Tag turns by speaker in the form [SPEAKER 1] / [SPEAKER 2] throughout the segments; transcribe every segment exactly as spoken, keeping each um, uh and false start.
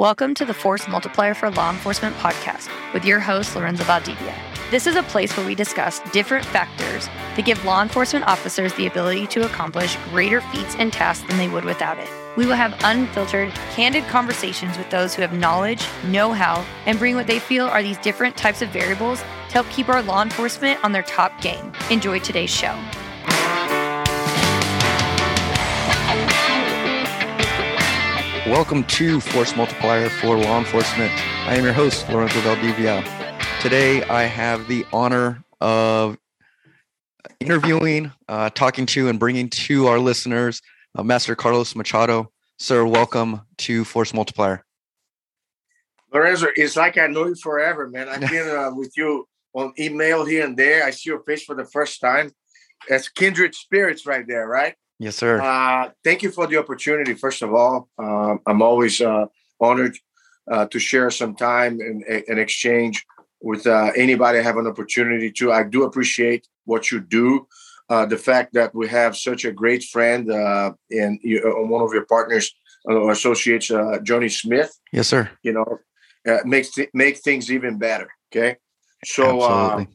[SPEAKER 1] Welcome to the Force Multiplier for Law Enforcement podcast with your host, Lorenzo Valdivia. This is a place where we discuss different factors that give law enforcement officers the ability to accomplish greater feats and tasks than they would without it. We will have unfiltered, candid conversations with those who have knowledge, know-how, and bring what they feel are these different types of variables to help keep our law enforcement on their top game. Enjoy today's show.
[SPEAKER 2] Welcome to Force Multiplier for Law Enforcement. I am your host, Lorenzo Valdivia. Today, I have the honor of interviewing, uh, talking to, and bringing to our listeners, uh, Master Carlos Machado. Sir, welcome to Force Multiplier.
[SPEAKER 3] Lorenzo, it's like I know you forever, man. I've been uh, with you on email here and there. I see your face for the first time. That's kindred spirits right there, right?
[SPEAKER 2] Yes, sir.
[SPEAKER 3] Uh, thank you for the opportunity, first of all. Um, I'm always uh, honored uh, to share some time and, and exchange with uh, anybody I have an opportunity to. I do appreciate what you do. Uh, the fact that we have such a great friend uh, and you, uh, one of your partners or uh, associates, uh, Johnny Smith.
[SPEAKER 2] Yes, sir.
[SPEAKER 3] You know, uh, makes th- make things even better. Okay, so uh,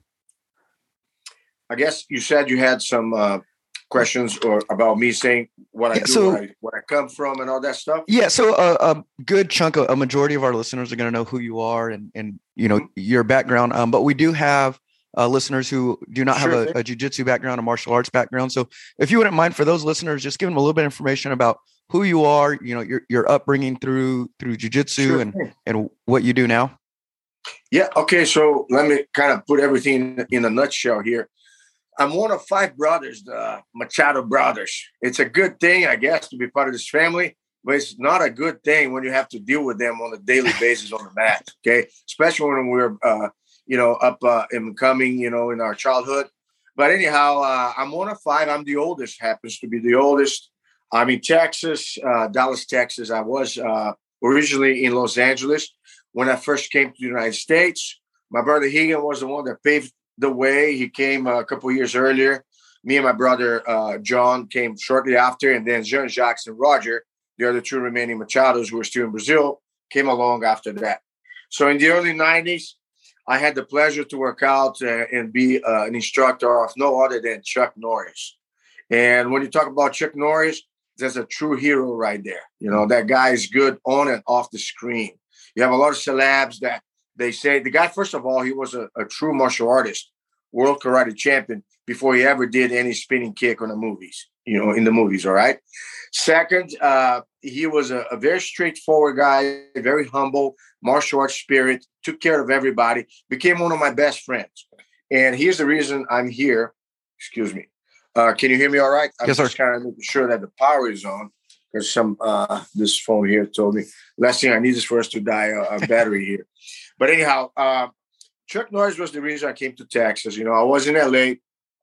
[SPEAKER 3] I guess you said you had some uh, questions or about me saying what
[SPEAKER 2] yeah,
[SPEAKER 3] I do,
[SPEAKER 2] so,
[SPEAKER 3] where, I, where I come from, and all that stuff.
[SPEAKER 2] Yeah, so uh, a good chunk of a majority of our listeners are going to know who you are and and you know mm-hmm. your background. Um, but we do have uh, listeners who do not sure have a, a jiu-jitsu background, a martial arts background. So if you wouldn't mind, for those listeners, just give them a little bit of information about who you are, you know, your your upbringing through through jiu-jitsu sure and thing. and what you do now.
[SPEAKER 3] Yeah. Okay. So let me kind of put everything in a nutshell here. I'm one of five brothers, the Machado brothers. It's a good thing, I guess, to be part of this family, but it's not a good thing when you have to deal with them on a daily basis on the mat, okay? Especially when we're, uh, you know, up uh, and coming, you know, in our childhood. But anyhow, uh, I'm one of five. I'm the oldest, happens to be the oldest. I'm in Texas, uh, Dallas, Texas. I was uh, originally in Los Angeles when I first came to the United States. My brother Higan was the one that paved the way. He came a couple of years earlier. Me and my brother uh, John came shortly after, and then Jean-Jacques and Roger, the other two remaining Machados who were still in Brazil, came along after that. So in the early nineties, I had the pleasure to work out uh, and be uh, an instructor of no other than Chuck Norris. And when you talk about Chuck Norris, there's a true hero right there. You know, that guy is good on and off the screen. You have a lot of celebs that they say the guy, first of all, he was a, a true martial artist, world karate champion before he ever did any spinning kick on the movies, you know, in the movies. All right. Second, uh, he was a, a very straightforward guy, very humble, martial arts spirit, took care of everybody, became one of my best friends. And here's the reason I'm here. Excuse me. Uh, can you hear me all right? I'm
[SPEAKER 2] yes,
[SPEAKER 3] just
[SPEAKER 2] sir.
[SPEAKER 3] kind of making sure that the power is on because some uh, this phone here told me last thing I need is for us to die a, a battery here. But anyhow, uh, Chuck Norris was the reason I came to Texas. You know, I was in L A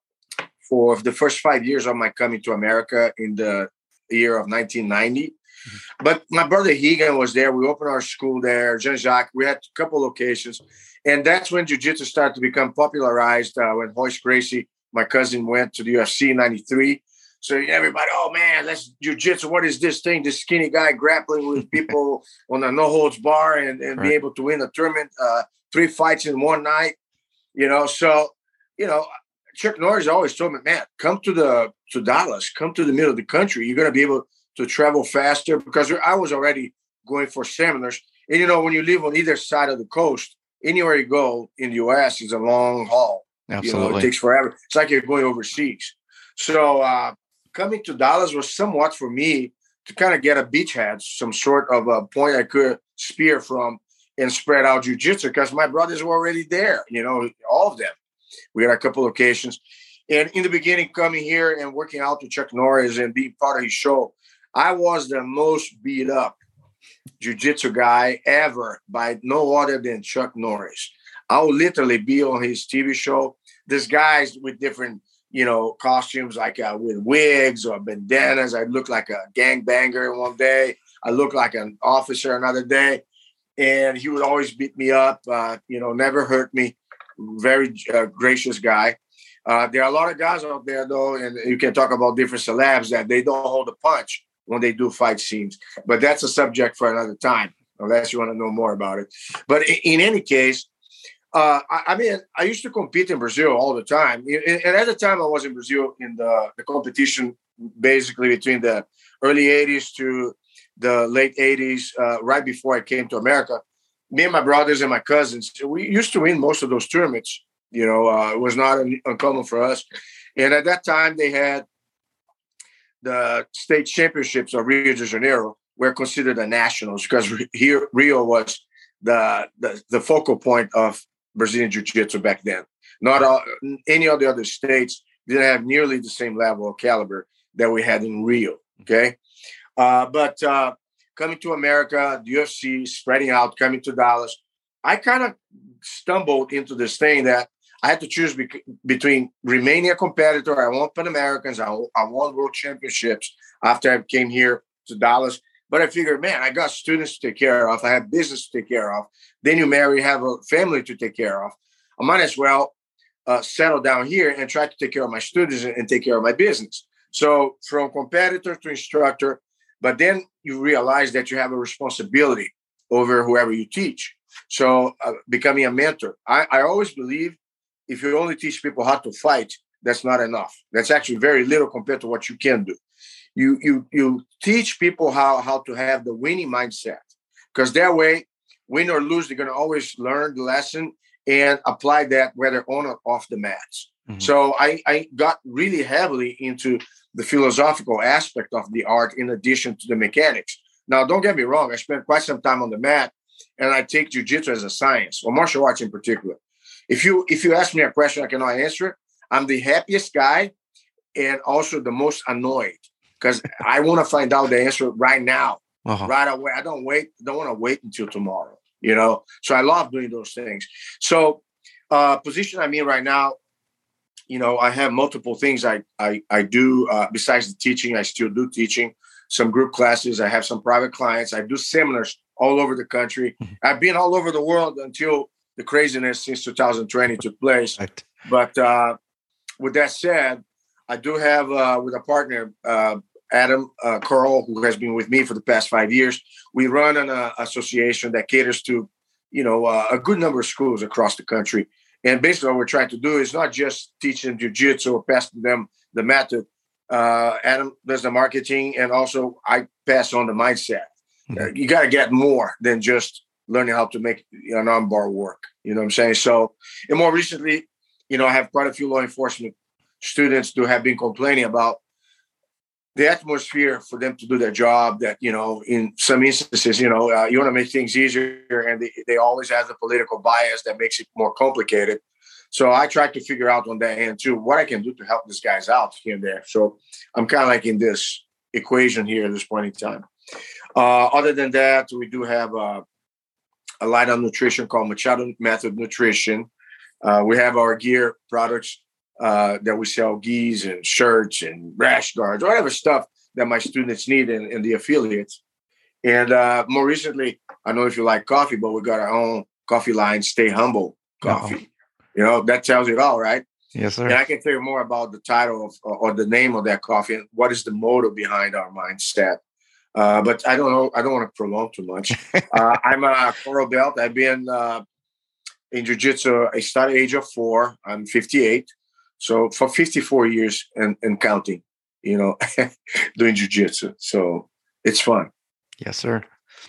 [SPEAKER 3] for the first five years of my coming to America in the year of nineteen ninety. Mm-hmm. But my brother Higan was there. We opened our school there. Jean-Jacques, we had a couple locations. And that's when jiu-jitsu started to become popularized uh, when Royce Gracie, my cousin, went to the U F C in ninety-three. So everybody, oh, man, that's jiu-jitsu. What is this thing? This skinny guy grappling with people on a no-holds bar and, and right. be able to win a tournament, uh, three fights in one night, you know. So, you know, Chuck Norris always told me, man, come to the to Dallas, come to the middle of the country. You're going to be able to travel faster because I was already going for seminars. And, you know, when you live on either side of the coast, anywhere you go in the U S is a long haul.
[SPEAKER 2] Absolutely.
[SPEAKER 3] You know, it takes forever. It's like you're going overseas. So uh, coming to Dallas was somewhat for me to kind of get a beachhead, some sort of a point I could spear from and spread out jiu-jitsu because my brothers were already there, you know, all of them. We had a couple locations. And in the beginning, coming here and working out with Chuck Norris and being part of his show, I was the most beat up jiu-jitsu guy ever by no other than Chuck Norris. I would literally be on his T V show. There's guys with different, you know, costumes, like uh, with wigs or bandanas. I look like a gangbanger one day. I look like an officer another day. And he would always beat me up, uh, you know, never hurt me. Very uh, gracious guy. Uh, there are a lot of guys out there, though, and you can talk about different celebs that they don't hold a punch when they do fight scenes. But that's a subject for another time. unless you want to know more about it. But in, in any case, uh, I, I mean, I used to compete in Brazil all the time. And at the time I was in Brazil in the, the competition, basically between the early eighties to the late eighties, uh, right before I came to America. Me and my brothers and my cousins, we used to win most of those tournaments. You know, uh, it was not un- uncommon for us. And at that time, they had the state championships of Rio de Janeiro were considered the nationals because here Rio was the, the the focal point of Brazilian Jiu-Jitsu back then. Not all, any of the other states didn't have nearly the same level of caliber that we had in Rio. Okay, uh, but uh, coming to America, the U F C spreading out, coming to Dallas, I kind of stumbled into this thing that I had to choose be- between remaining a competitor. I won Pan Americans. I, I won World Championships after I came here to Dallas. But I figured, man, I got students to take care of. I have business to take care of. Then you marry, have a family to take care of. I might as well uh, settle down here and try to take care of my students and, and take care of my business. So from competitor to instructor, but then you realize that you have a responsibility over whoever you teach. So uh, becoming a mentor. I, I always believe if you only teach people how to fight, that's not enough. That's actually very little compared to what you can do. You you you teach people how, how to have the winning mindset, because that way, win or lose, they're going to always learn the lesson and apply that whether on or off the mats. Mm-hmm. So I, I got really heavily into the philosophical aspect of the art in addition to the mechanics. Now, don't get me wrong. I spent quite some time on the mat, and I take jiu-jitsu as a science, or martial arts in particular. If you if you ask me a question I cannot answer, I'm the happiest guy and also the most annoyed, because I want to find out the answer right now, uh-huh. right away. I don't wait. Don't want to wait until tomorrow, you know? So I love doing those things. So uh, position I'm in right now, you know, I have multiple things I, I, I do. Uh, besides the teaching, I still do teaching, some group classes. I have some private clients. I do seminars all over the country. Mm-hmm. I've been all over the world until the craziness since two thousand twenty took place. Right. But uh, with that said, I do have uh, with a partner, uh, Adam uh, Carl, who has been with me for the past five years. We run an uh, association that caters to, you know, uh, a good number of schools across the country. And basically what we're trying to do is not just teach them jiu-jitsu or pass them the method. Uh, Adam does the marketing, and also I pass on the mindset. Mm-hmm. Uh, you got to get more than just learning how to make an armbar work. You know what I'm saying? So, and more recently, you know, I have quite a few law enforcement students who have been complaining about the atmosphere for them to do their job, that, you know, in some instances, you know, uh, you want to make things easier, and they, they always have the political bias that makes it more complicated. So I try to figure out on that end too, what I can do to help these guys out here and there. So I'm kind of like in this equation here at this point in time. Uh, other than that, we do have uh, a line of nutrition called Machado Method Nutrition. Uh, we have our gear products uh, that we sell, gis and shirts and rash guards, whatever stuff that my students need and, and the affiliates. And uh, more recently, I don't know if you like coffee, but we got our own coffee line, Stay Humble Coffee. Uh-huh. You know, that tells it all, right?
[SPEAKER 2] Yes, sir.
[SPEAKER 3] And I can tell you more about the title of or the name of that coffee and what is the motto behind our mindset. Uh, but I don't know. I don't want to prolong too much. uh, I'm a coral belt. I've been uh, in jiu-jitsu. I started at the age of four. I'm fifty-eight. So for fifty-four years and, and counting, you know, doing jiu-jitsu. So it's fun.
[SPEAKER 2] Yes, sir.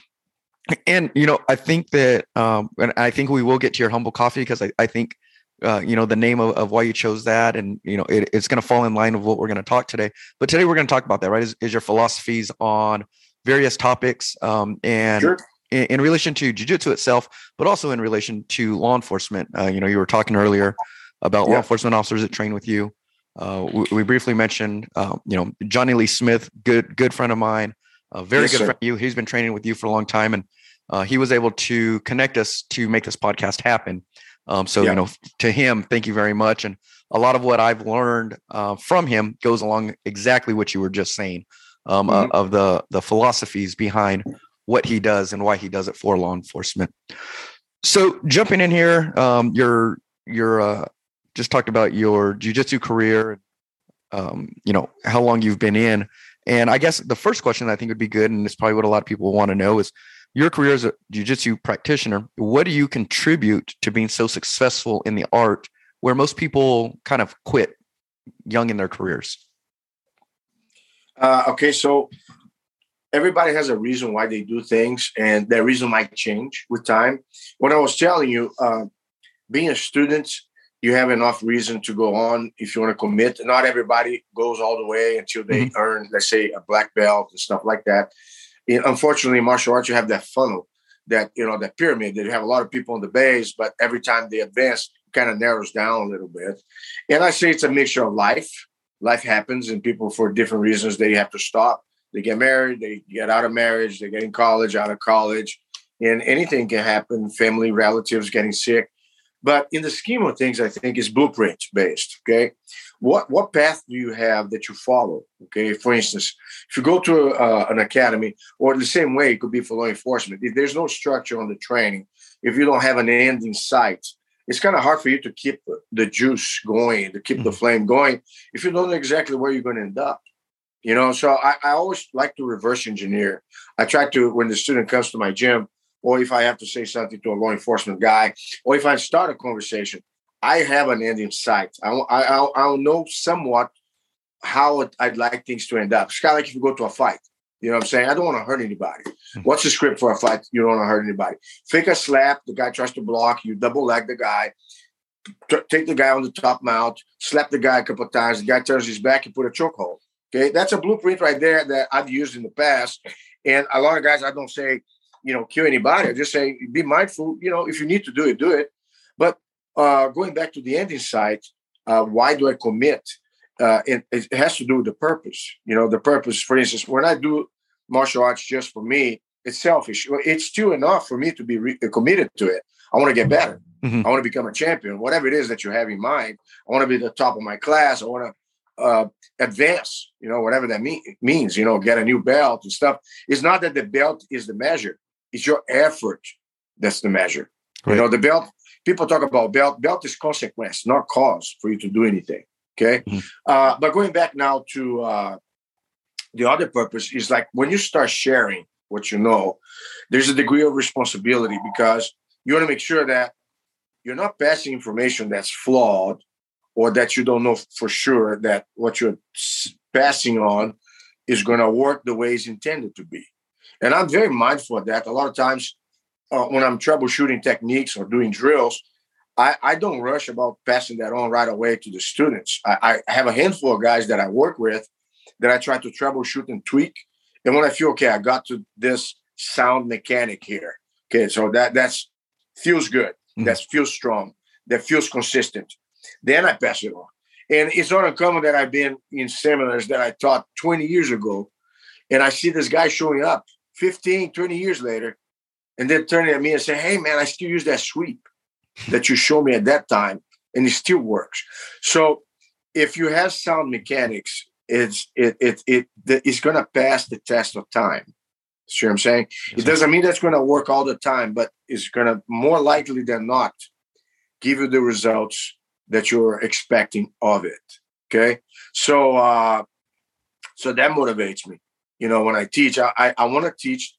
[SPEAKER 2] And, you know, I think that, um, and I think we will get to your Humble Coffee, because I, I think, uh, you know, the name of, of why you chose that, and, you know, it, it's going to fall in line with what we're going to talk today. But today we're going to talk about that, right? Is, is your philosophies on various topics, um, and sure. in, in relation to jiu-jitsu itself, but also in relation to law enforcement. Uh, you know, you were talking earlier about yeah. law enforcement officers that train with you. Uh, we, we briefly mentioned, uh, you know, Johnny Lee Smith, good, good friend of mine, a very yes, good sir. friend of you. He's been training with you for a long time, and uh, he was able to connect us to make this podcast happen. Um, so, yeah. you know, to him, thank you very much. And a lot of what I've learned uh, from him goes along exactly what you were just saying, um, mm-hmm. uh, of the, the philosophies behind what he does and why he does it for law enforcement. So jumping in here, um, you're, you're, uh, just talked about your jiu-jitsu career, um, you know, how long you've been in. And I guess the first question I think would be good, and it's probably what a lot of people want to know, is your career as a jiu-jitsu practitioner, what do you contribute to being so successful in the art where most people kind of quit young in their careers?
[SPEAKER 3] Uh, okay, so everybody has a reason why they do things, and that reason might change with time. When I was telling you, uh, being a student, you have enough reason to go on if you want to commit. Not everybody goes all the way until they mm-hmm. earn, let's say, a black belt and stuff like that. And unfortunately, in martial arts, you have that funnel, that, you know, that pyramid, that you have a lot of people on the base, but every time they advance, it kind of narrows down a little bit. And I say it's a mixture of life. Life happens, and people, for different reasons, they have to stop. They get married, they get out of marriage, they get in college, out of college, and anything can happen, family, relatives getting sick. But in the scheme of things, I think it's blueprint based, okay? What what path do you have that you follow, okay? For instance, if you go to uh, an academy, or the same way it could be for law enforcement, if there's no structure on the training, if you don't have an end in sight, it's kind of hard for you to keep the juice going, to keep mm-hmm. the flame going, if you don't know exactly where you're going to end up. You know, so I, I always like to reverse engineer. I try to, when the student comes to my gym, or if I have to say something to a law enforcement guy, or if I start a conversation, I have an end in sight. I, I, I'll know somewhat how I'd like things to end up. It's kind of like if you go to a fight. You know what I'm saying? I don't want to hurt anybody. What's the script for a fight? You don't want to hurt anybody. Fake a slap. The guy tries to block. You double leg the guy. T- take the guy on the top mount. Slap the guy a couple of times. The guy turns his back. You put a chokehold. Okay, that's a blueprint right there that I've used in the past. And a lot of guys, I don't say, you know, kill anybody. I just say, be mindful. You know, if you need to do it, do it. But uh, going back to the ending site, uh, why do I commit? Uh, it, it has to do with the purpose. You know, the purpose, for instance, when I do martial arts just for me, it's selfish. It's still enough for me to be re- committed to it. I want to get better. Mm-hmm. I want to become a champion. Whatever it is that you have in mind, I want to be the top of my class. I want to uh, advance, you know, whatever that mean, means, you know, get a new belt and stuff. It's not that the belt is the measure. It's your effort that's the measure. Right. You know, the belt, people talk about belt. Belt is consequence, not cause for you to do anything. Okay. Mm-hmm. Uh, but going back now to uh, the other purpose is like when you start sharing what you know, there's a degree of responsibility because you want to make sure that you're not passing information that's flawed or that you don't know for sure that what you're passing on is going to work the way it's intended to be. And I'm very mindful of that. A lot of times uh, when I'm troubleshooting techniques or doing drills, I, I don't rush about passing that on right away to the students. I, I have a handful of guys that I work with that I try to troubleshoot and tweak. And when I feel, okay, I got to this sound mechanic here. Okay, so that that's feels good. Mm-hmm. That feels strong. That feels consistent. Then I pass it on. And it's not uncommon that I've been in seminars that I taught twenty years ago, and I see this guy showing up fifteen, twenty years later, and then turning at me and saying, hey, man, I still use that sweep that you showed me at that time, and it still works. So if you have sound mechanics, it's it it it it's going to pass the test of time. See what I'm saying? It doesn't mean that's going to work all the time, but it's going to more likely than not give you the results that you're expecting of it. Okay, so uh, so that motivates me. You know, when I teach, I I, I want to teach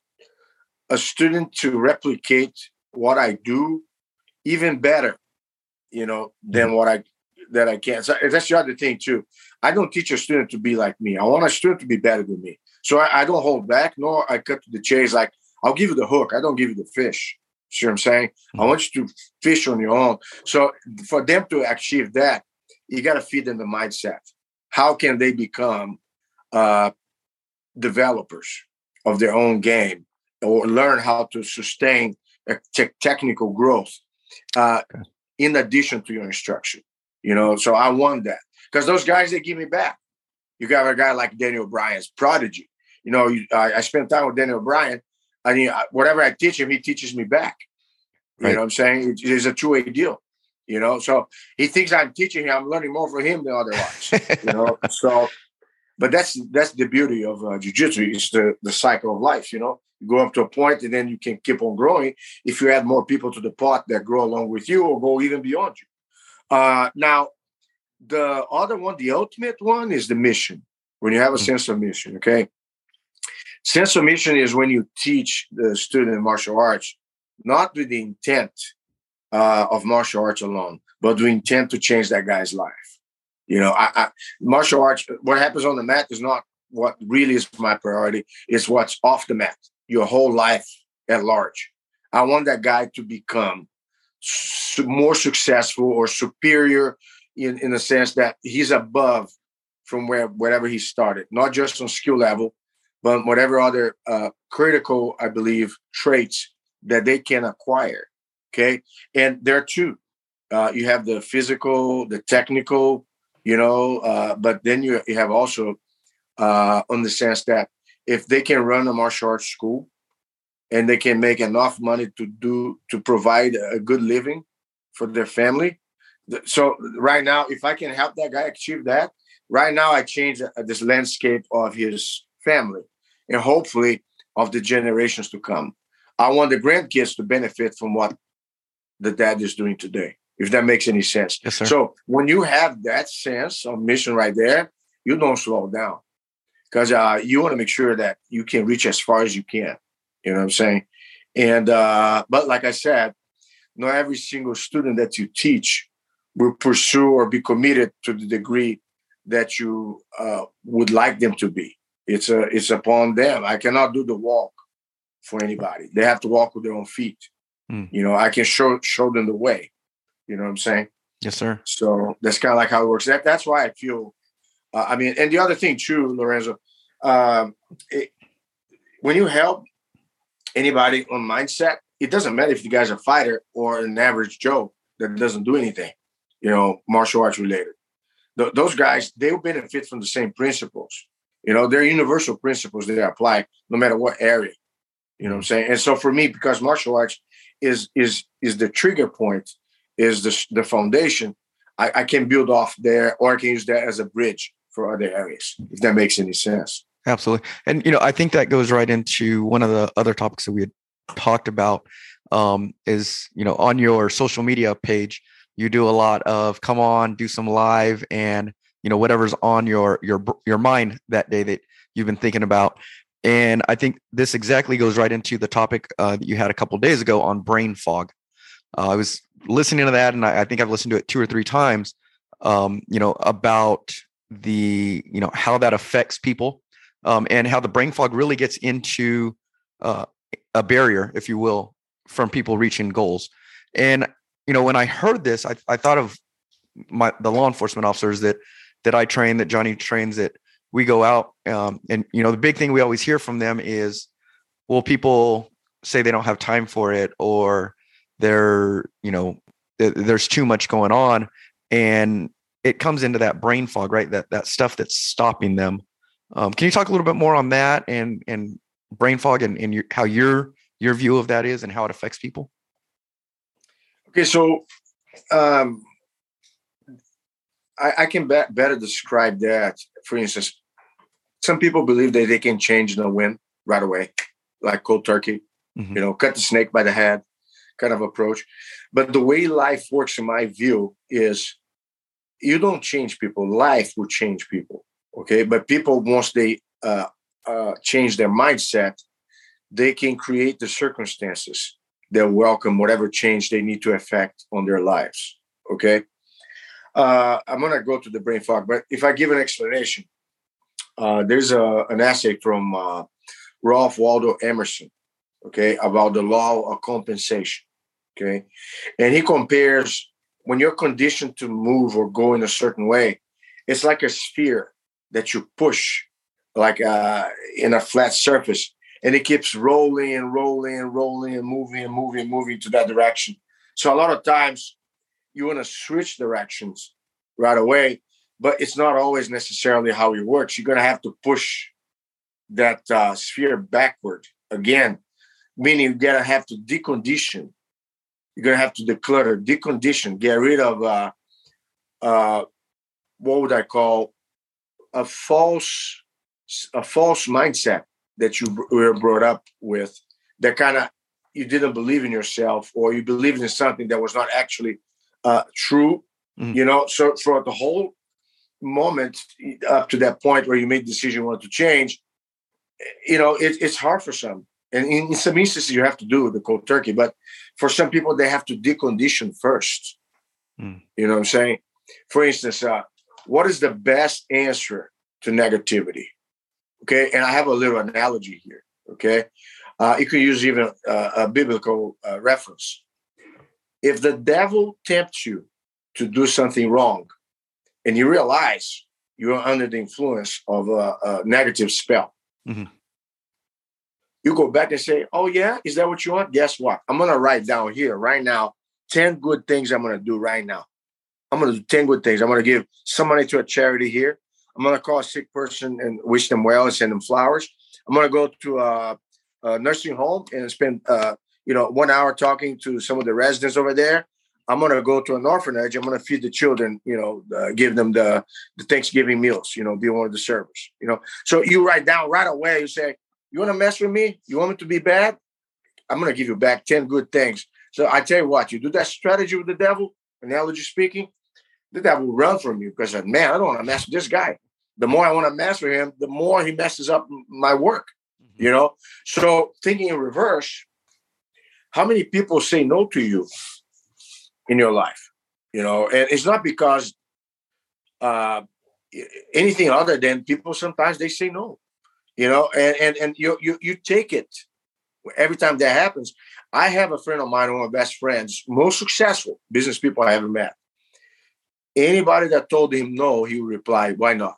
[SPEAKER 3] a student to replicate what I do even better, you know, than what I that I can. So that's the other thing too. I don't teach a student to be like me. I want a student to be better than me. So I, I don't hold back, nor I cut to the chase. Like, I'll give you the hook. I don't give you the fish. See what I'm saying? Mm-hmm. I want you to fish on your own. So for them to achieve that, you got to feed them the mindset. How can they become uh, developers of their own game or learn how to sustain a te- technical growth uh, okay. in addition to your instruction? You know, so I want that because those guys, they give me back. You got a guy like Daniel Bryan's prodigy. You know, you, I, I spent time with Daniel Bryan. I mean, whatever I teach him, he teaches me back. You right. know what I'm saying? It, it's a two-way deal, you know? So he thinks I'm teaching him. I'm learning more from him than otherwise, you know? So, but that's that's the beauty of uh, jiu-jitsu. It's the, the cycle of life, you know? You go up to a point and then you can keep on growing if you add more people to the pot that grow along with you or go even beyond you. Uh, now, the other one, the ultimate one, is the mission. When you have a mm-hmm. sense of mission, okay? sense of mission is when you teach the student martial arts, not with the intent uh, of martial arts alone, but with the intent to change that guy's life. You know, I, I, martial arts, what happens on the mat is not what really is my priority. It's what's off the mat, your whole life at large. I want that guy to become su- more successful or superior in, in the sense that he's above from where wherever he started, not just on skill level, but whatever other uh, critical, I believe, traits that they can acquire. Okay. And there too, uh, you have the physical, the technical, you know, uh, but then you, you have also uh, on the sense that if they can run a martial arts school and they can make enough money to do, to provide a good living for their family. So right now, if I can help that guy achieve that, right now I change this landscape of his family and hopefully of the generations to come. I want the grandkids to benefit from what the dad is doing today, if that makes any sense.
[SPEAKER 2] Yes, sir.
[SPEAKER 3] So when you have that sense of mission right there, you don't slow down because uh, you want to make sure that you can reach as far as you can. You know what I'm saying? And, uh, but like I said, not every single student that you teach will pursue or be committed to the degree that you uh, would like them to be. It's a, it's upon them. I cannot do the walk for anybody. They have to walk with their own feet. Mm. You know, I can show show them the way. You know what I'm saying?
[SPEAKER 2] Yes, sir.
[SPEAKER 3] So that's kind of like how it works. That, that's why I feel, uh, I mean, and the other thing too, Lorenzo, um, it, when you help anybody on mindset, it doesn't matter if the guy's a fighter or an average Joe that doesn't do anything, you know, martial arts related. Th- those guys, they will benefit from the same principles. You know, they're universal principles that apply no matter what area. You know what I'm saying? And so for me, because martial arts is is is the trigger point, is the the foundation, I, I can build off there, or I can use that as a bridge for other areas, if that makes any sense.
[SPEAKER 2] Absolutely. And, you know, I think that goes right into one of the other topics that we had talked about um, is, you know, on your social media page, you do a lot of come on, do some live and, you know, whatever's on your, your, your mind that day that you've been thinking about. And I think this exactly goes right into the topic uh, that you had a couple of days ago on brain fog. Uh, I was listening to that and I, I think I've listened to it two or three times, um, you know, about the, you know, how that affects people. Um, and how the brain fog really gets into uh, a barrier, if you will, from people reaching goals. And, you know, when I heard this, I, I thought of my the law enforcement officers that that I train, that Johnny trains, that we go out. Um, and, you know, the big thing we always hear from them is, well, people say they don't have time for it, or they're, you know, th- there's too much going on. And it comes into that brain fog, right? That that stuff that's stopping them. Um, can you talk a little bit more on that and and brain fog and, and your, how your your view of that is and how it affects people?
[SPEAKER 3] Okay, so um, I, I can be- better describe that. For instance, some people believe that they can change the wind right away, like cold turkey, mm-hmm. you know, cut the snake by the head kind of approach. But the way life works, in my view, is you don't change people. Life will change people. Okay, but people, once they uh, uh, change their mindset, they can create the circumstances that welcome whatever change they need to affect on their lives. Okay, uh, I'm going to go to the brain fog, but if I give an explanation, uh, there's a, an essay from uh, Ralph Waldo Emerson, okay, about the law of compensation. Okay, and he compares when you're conditioned to move or go in a certain way, it's like a sphere that you push like uh, in a flat surface, and it keeps rolling and rolling and rolling and moving and moving and moving to that direction. So a lot of times you want to switch directions right away, but it's not always necessarily how it works. You're going to have to push that uh, sphere backward again, meaning you're going to have to decondition. You're going to have to declutter, decondition, get rid of uh, uh, what would I call a false, a false mindset that you were brought up with, that kind of you didn't believe in yourself, or you believed in something that was not actually uh, true. Mm. You know, so throughout the whole moment up to that point where you made the decision you wanted to change, you know, it, it's hard for some. And in, in some instances, you have to do the cold turkey. But for some people, they have to decondition first. Mm. You know what I'm saying? For instance, uh, what is the best answer to negativity? Okay. And I have a little analogy here. Okay. Uh, you could use even uh, a biblical uh, reference. If the devil tempts you to do something wrong and you realize you're under the influence of a, a negative spell, mm-hmm. you go back and say, oh, yeah, is that what you want? Guess what? I'm going to write down here right now ten good things I'm going to do right now. I'm going to do ten good things. I'm going to give some money to a charity here. I'm going to call a sick person and wish them well and send them flowers. I'm going to go to a, a nursing home and spend, uh, you know, one hour talking to some of the residents over there. I'm going to go to an orphanage. I'm going to feed the children, you know, uh, give them the, the Thanksgiving meals, you know, be one of the servers, you know. So you write down right away, you say, you want to mess with me? You want me to be bad? I'm going to give you back ten good things. So I tell you what, you do that strategy with the devil, analogy speaking, the devil will run from you because, man, I don't want to mess with this guy. The more I want to mess with him, the more he messes up my work, mm-hmm. you know? So thinking in reverse, how many people say no to you in your life? You know, and it's not because uh, anything other than people sometimes they say no, you know, and, and, and you, you, you take it every time that happens. I have a friend of mine, one of my best friends, most successful business people I ever met. Anybody that told him no, he would reply, why not?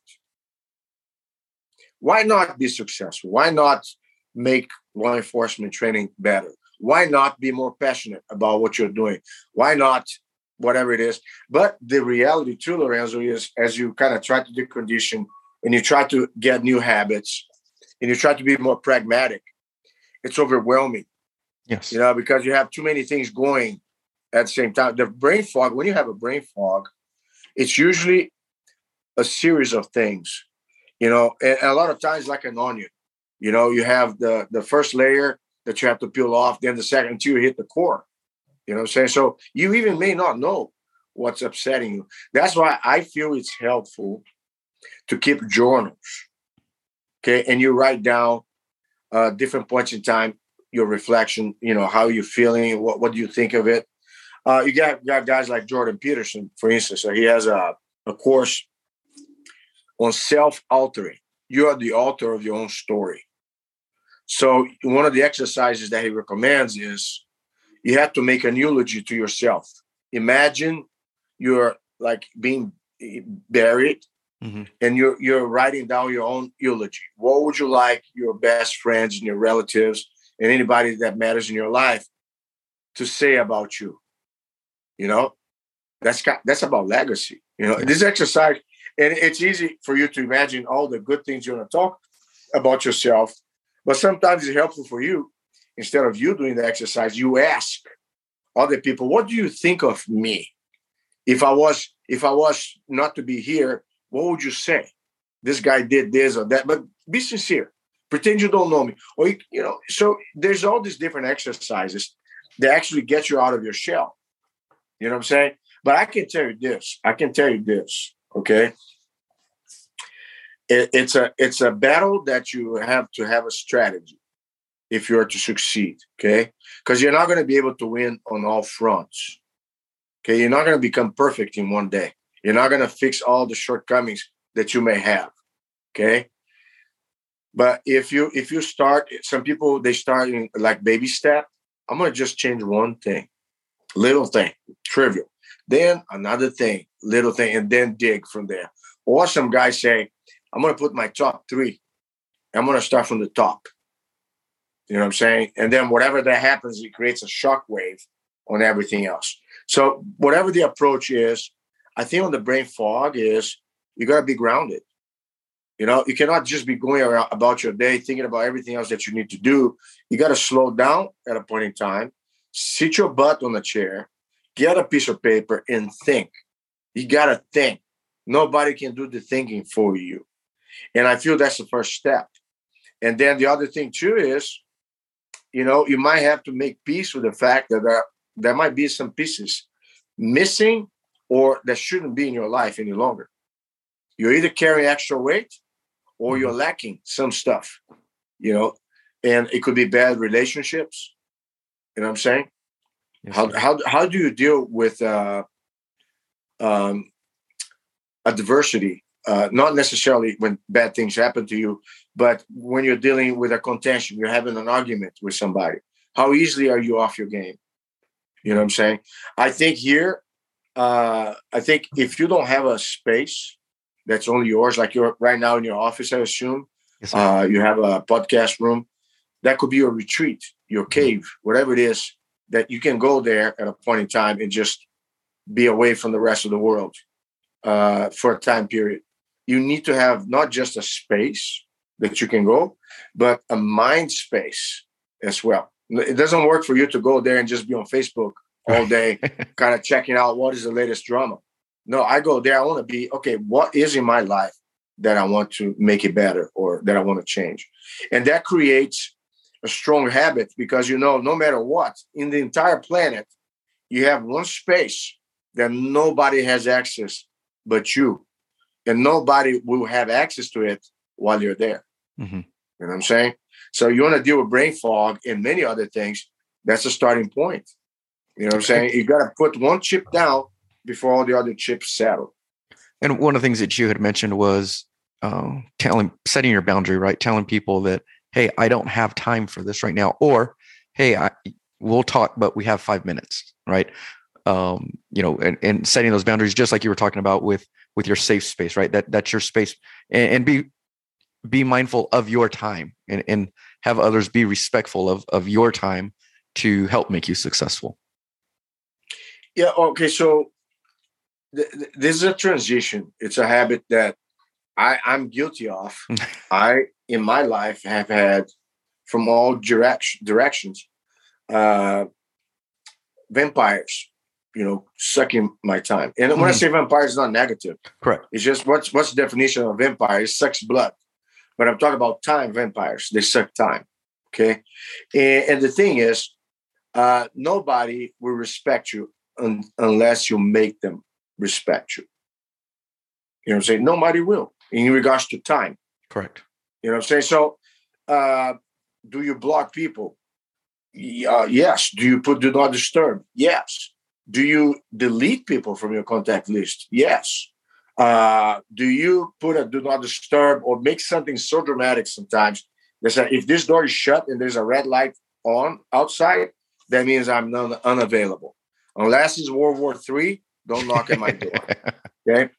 [SPEAKER 3] Why not be successful? Why not make law enforcement training better? Why not be more passionate about what you're doing? Why not whatever it is? But the reality too, Lorenzo, is as you kind of try to decondition and you try to get new habits and you try to be more pragmatic, it's overwhelming.
[SPEAKER 2] Yes.
[SPEAKER 3] You know, because you have too many things going at the same time. The brain fog, when you have a brain fog, it's usually a series of things, you know, and a lot of times like an onion. You know, you have the, the first layer that you have to peel off, then the second until you hit the core. You know what I'm saying? So you even may not know what's upsetting you. That's why I feel it's helpful to keep journals. Okay. And you write down uh, different points in time, your reflection, you know, how you're feeling, what, what do you think of it? Uh, you got, got guys like Jordan Peterson, for instance. So he has a, a course on self-altering. You are the author of your own story. So one of the exercises that he recommends is you have to make an eulogy to yourself. Imagine you're like being buried mm-hmm. and you're you're writing down your own eulogy. What would you like your best friends and your relatives and anybody that matters in your life to say about you? You know, that's that's about legacy. You know, this exercise, and it's easy for you to imagine all the good things you're going to talk about yourself. But sometimes it's helpful for you, instead of you doing the exercise, you ask other people, what do you think of me? If I was, if I was not to be here, what would you say? This guy did this or that, but be sincere. Pretend you don't know me. Or, you, you know, so there's all these different exercises that actually get you out of your shell. You know what I'm saying? But I can tell you this. I can tell you this, okay? It's a it's a battle that you have to have a strategy if you are to succeed, okay? Because you're not going to be able to win on all fronts, okay? You're not going to become perfect in one day. You're not going to fix all the shortcomings that you may have, okay? But if you if you start, some people, they start in like baby step. I'm going to just change one thing, little thing, trivial. Then another thing, little thing, and then dig from there. Or some guys say, I'm going to put my top three. I'm going to start from the top. You know what I'm saying? And then whatever that happens, it creates a shockwave on everything else. So whatever the approach is, I think on the brain fog is you got to be grounded. You know, you cannot just be going around about your day thinking about everything else that you need to do. You got to slow down at a point in time, sit your butt on a chair, get a piece of paper and think. You got to think. Nobody can do the thinking for you. And I feel that's the first step. And then the other thing too is, you know, you might have to make peace with the fact that there, there might be some pieces missing or that shouldn't be in your life any longer. You're either carrying extra weight or you're lacking some stuff. you know, and it could be bad relationships. You know what I'm saying? Yes, how, how, how do you deal with uh, um, adversity? Uh, not necessarily when bad things happen to you, but when you're dealing with a contention, you're having an argument with somebody. How easily are you off your game? You know what I'm saying? I think here, uh, I think if you don't have a space that's only yours, like you're right now in your office, I assume, yes, uh, you have a podcast room, that could be your retreat, your cave, whatever it is, that you can go there at a point in time and just be away from the rest of the world uh, for a time period. You need to have not just a space that you can go, but a mind space as well. It doesn't work for you to go there and just be on Facebook all day, kind of checking out what is the latest drama. No, I go there. I want to be, okay, what is in my life that I want to make it better or that I want to change? And that creates a strong habit because, you know, no matter what, in the entire planet, you have one space that nobody has access but you. And nobody will have access to it while you're there. Mm-hmm. You know what I'm saying? So you want to deal with brain fog and many other things. That's a starting point. You know what I'm saying? You got to put one chip down before all the other chips settle.
[SPEAKER 2] And one of the things that you had mentioned was uh, telling, setting your boundary, right? Telling people that, hey, I don't have time for this right now. Or, hey, I, we'll talk, but we have five minutes, right? Um, you know, and, and setting those boundaries, just like you were talking about with with your safe space, right? That that's your space, and, and be be mindful of your time, and, and have others be respectful of of your time to help make you successful.
[SPEAKER 3] Yeah. Okay. So th- th- this is a transition. It's a habit that I, I'm guilty of. I in my life have had from all direction directions uh, vampires. You know, sucking my time. And when mm. I say vampire, it's not negative.
[SPEAKER 2] Correct.
[SPEAKER 3] It's just what's what's the definition of vampire? It sucks blood. But I'm talking about time vampires. They suck time. Okay. And, and the thing is, uh, nobody will respect you un- unless you make them respect you. You know what I'm saying? Nobody will in regards to time.
[SPEAKER 2] Correct.
[SPEAKER 3] You know what I'm saying? So uh, do you block people? Uh, yes. Do you put do not disturb? Yes. Do you delete people from your contact list? Yes. Uh, do you put a do not disturb or make something so dramatic sometimes that say, if this door is shut and there's a red light on outside, that means I'm non- unavailable. Unless it's World War Three, don't knock at my door. Okay?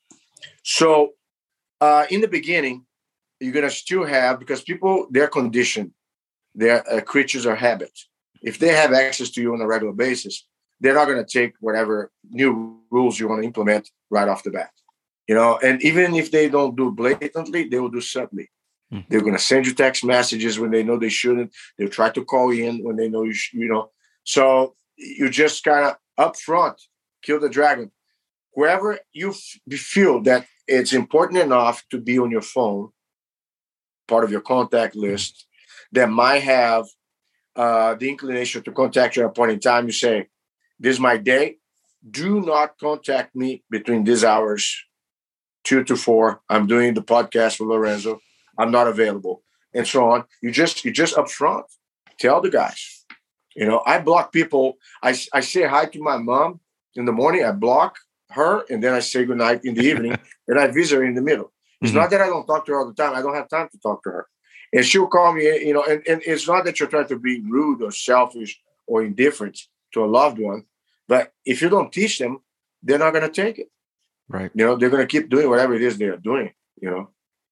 [SPEAKER 3] So uh, in the beginning, you're going to still have, because people, they're conditioned. They're uh, creatures of habit. If they have access to you on a regular basis, they're not going to take whatever new rules you want to implement right off the bat. You know, and even if they don't do blatantly, they will do subtly. Mm. They're going to send you text messages when they know they shouldn't. They'll try to call you in when they know you, sh- you know. So you just kind of up front, kill the dragon. Wherever you f- feel that it's important enough to be on your phone, part of your contact list, that might have uh, the inclination to contact you at a point in time, you say, this is my day. Do not contact me between these hours, two to four. I'm doing the podcast with Lorenzo. I'm not available, and so on. You just you just upfront tell the guys. You know, I block people. I, I say hi to my mom in the morning. I block her, and then I say goodnight in the evening, and I visit her in the middle. It's mm-hmm. not that I don't talk to her all the time. I don't have time to talk to her, and she'll call me. You know, and, and it's not that you're trying to be rude or selfish or indifferent to a loved one. But if you don't teach them, they're not going to take it.
[SPEAKER 2] Right.
[SPEAKER 3] You know, they're going to keep doing whatever it is they're doing, you know.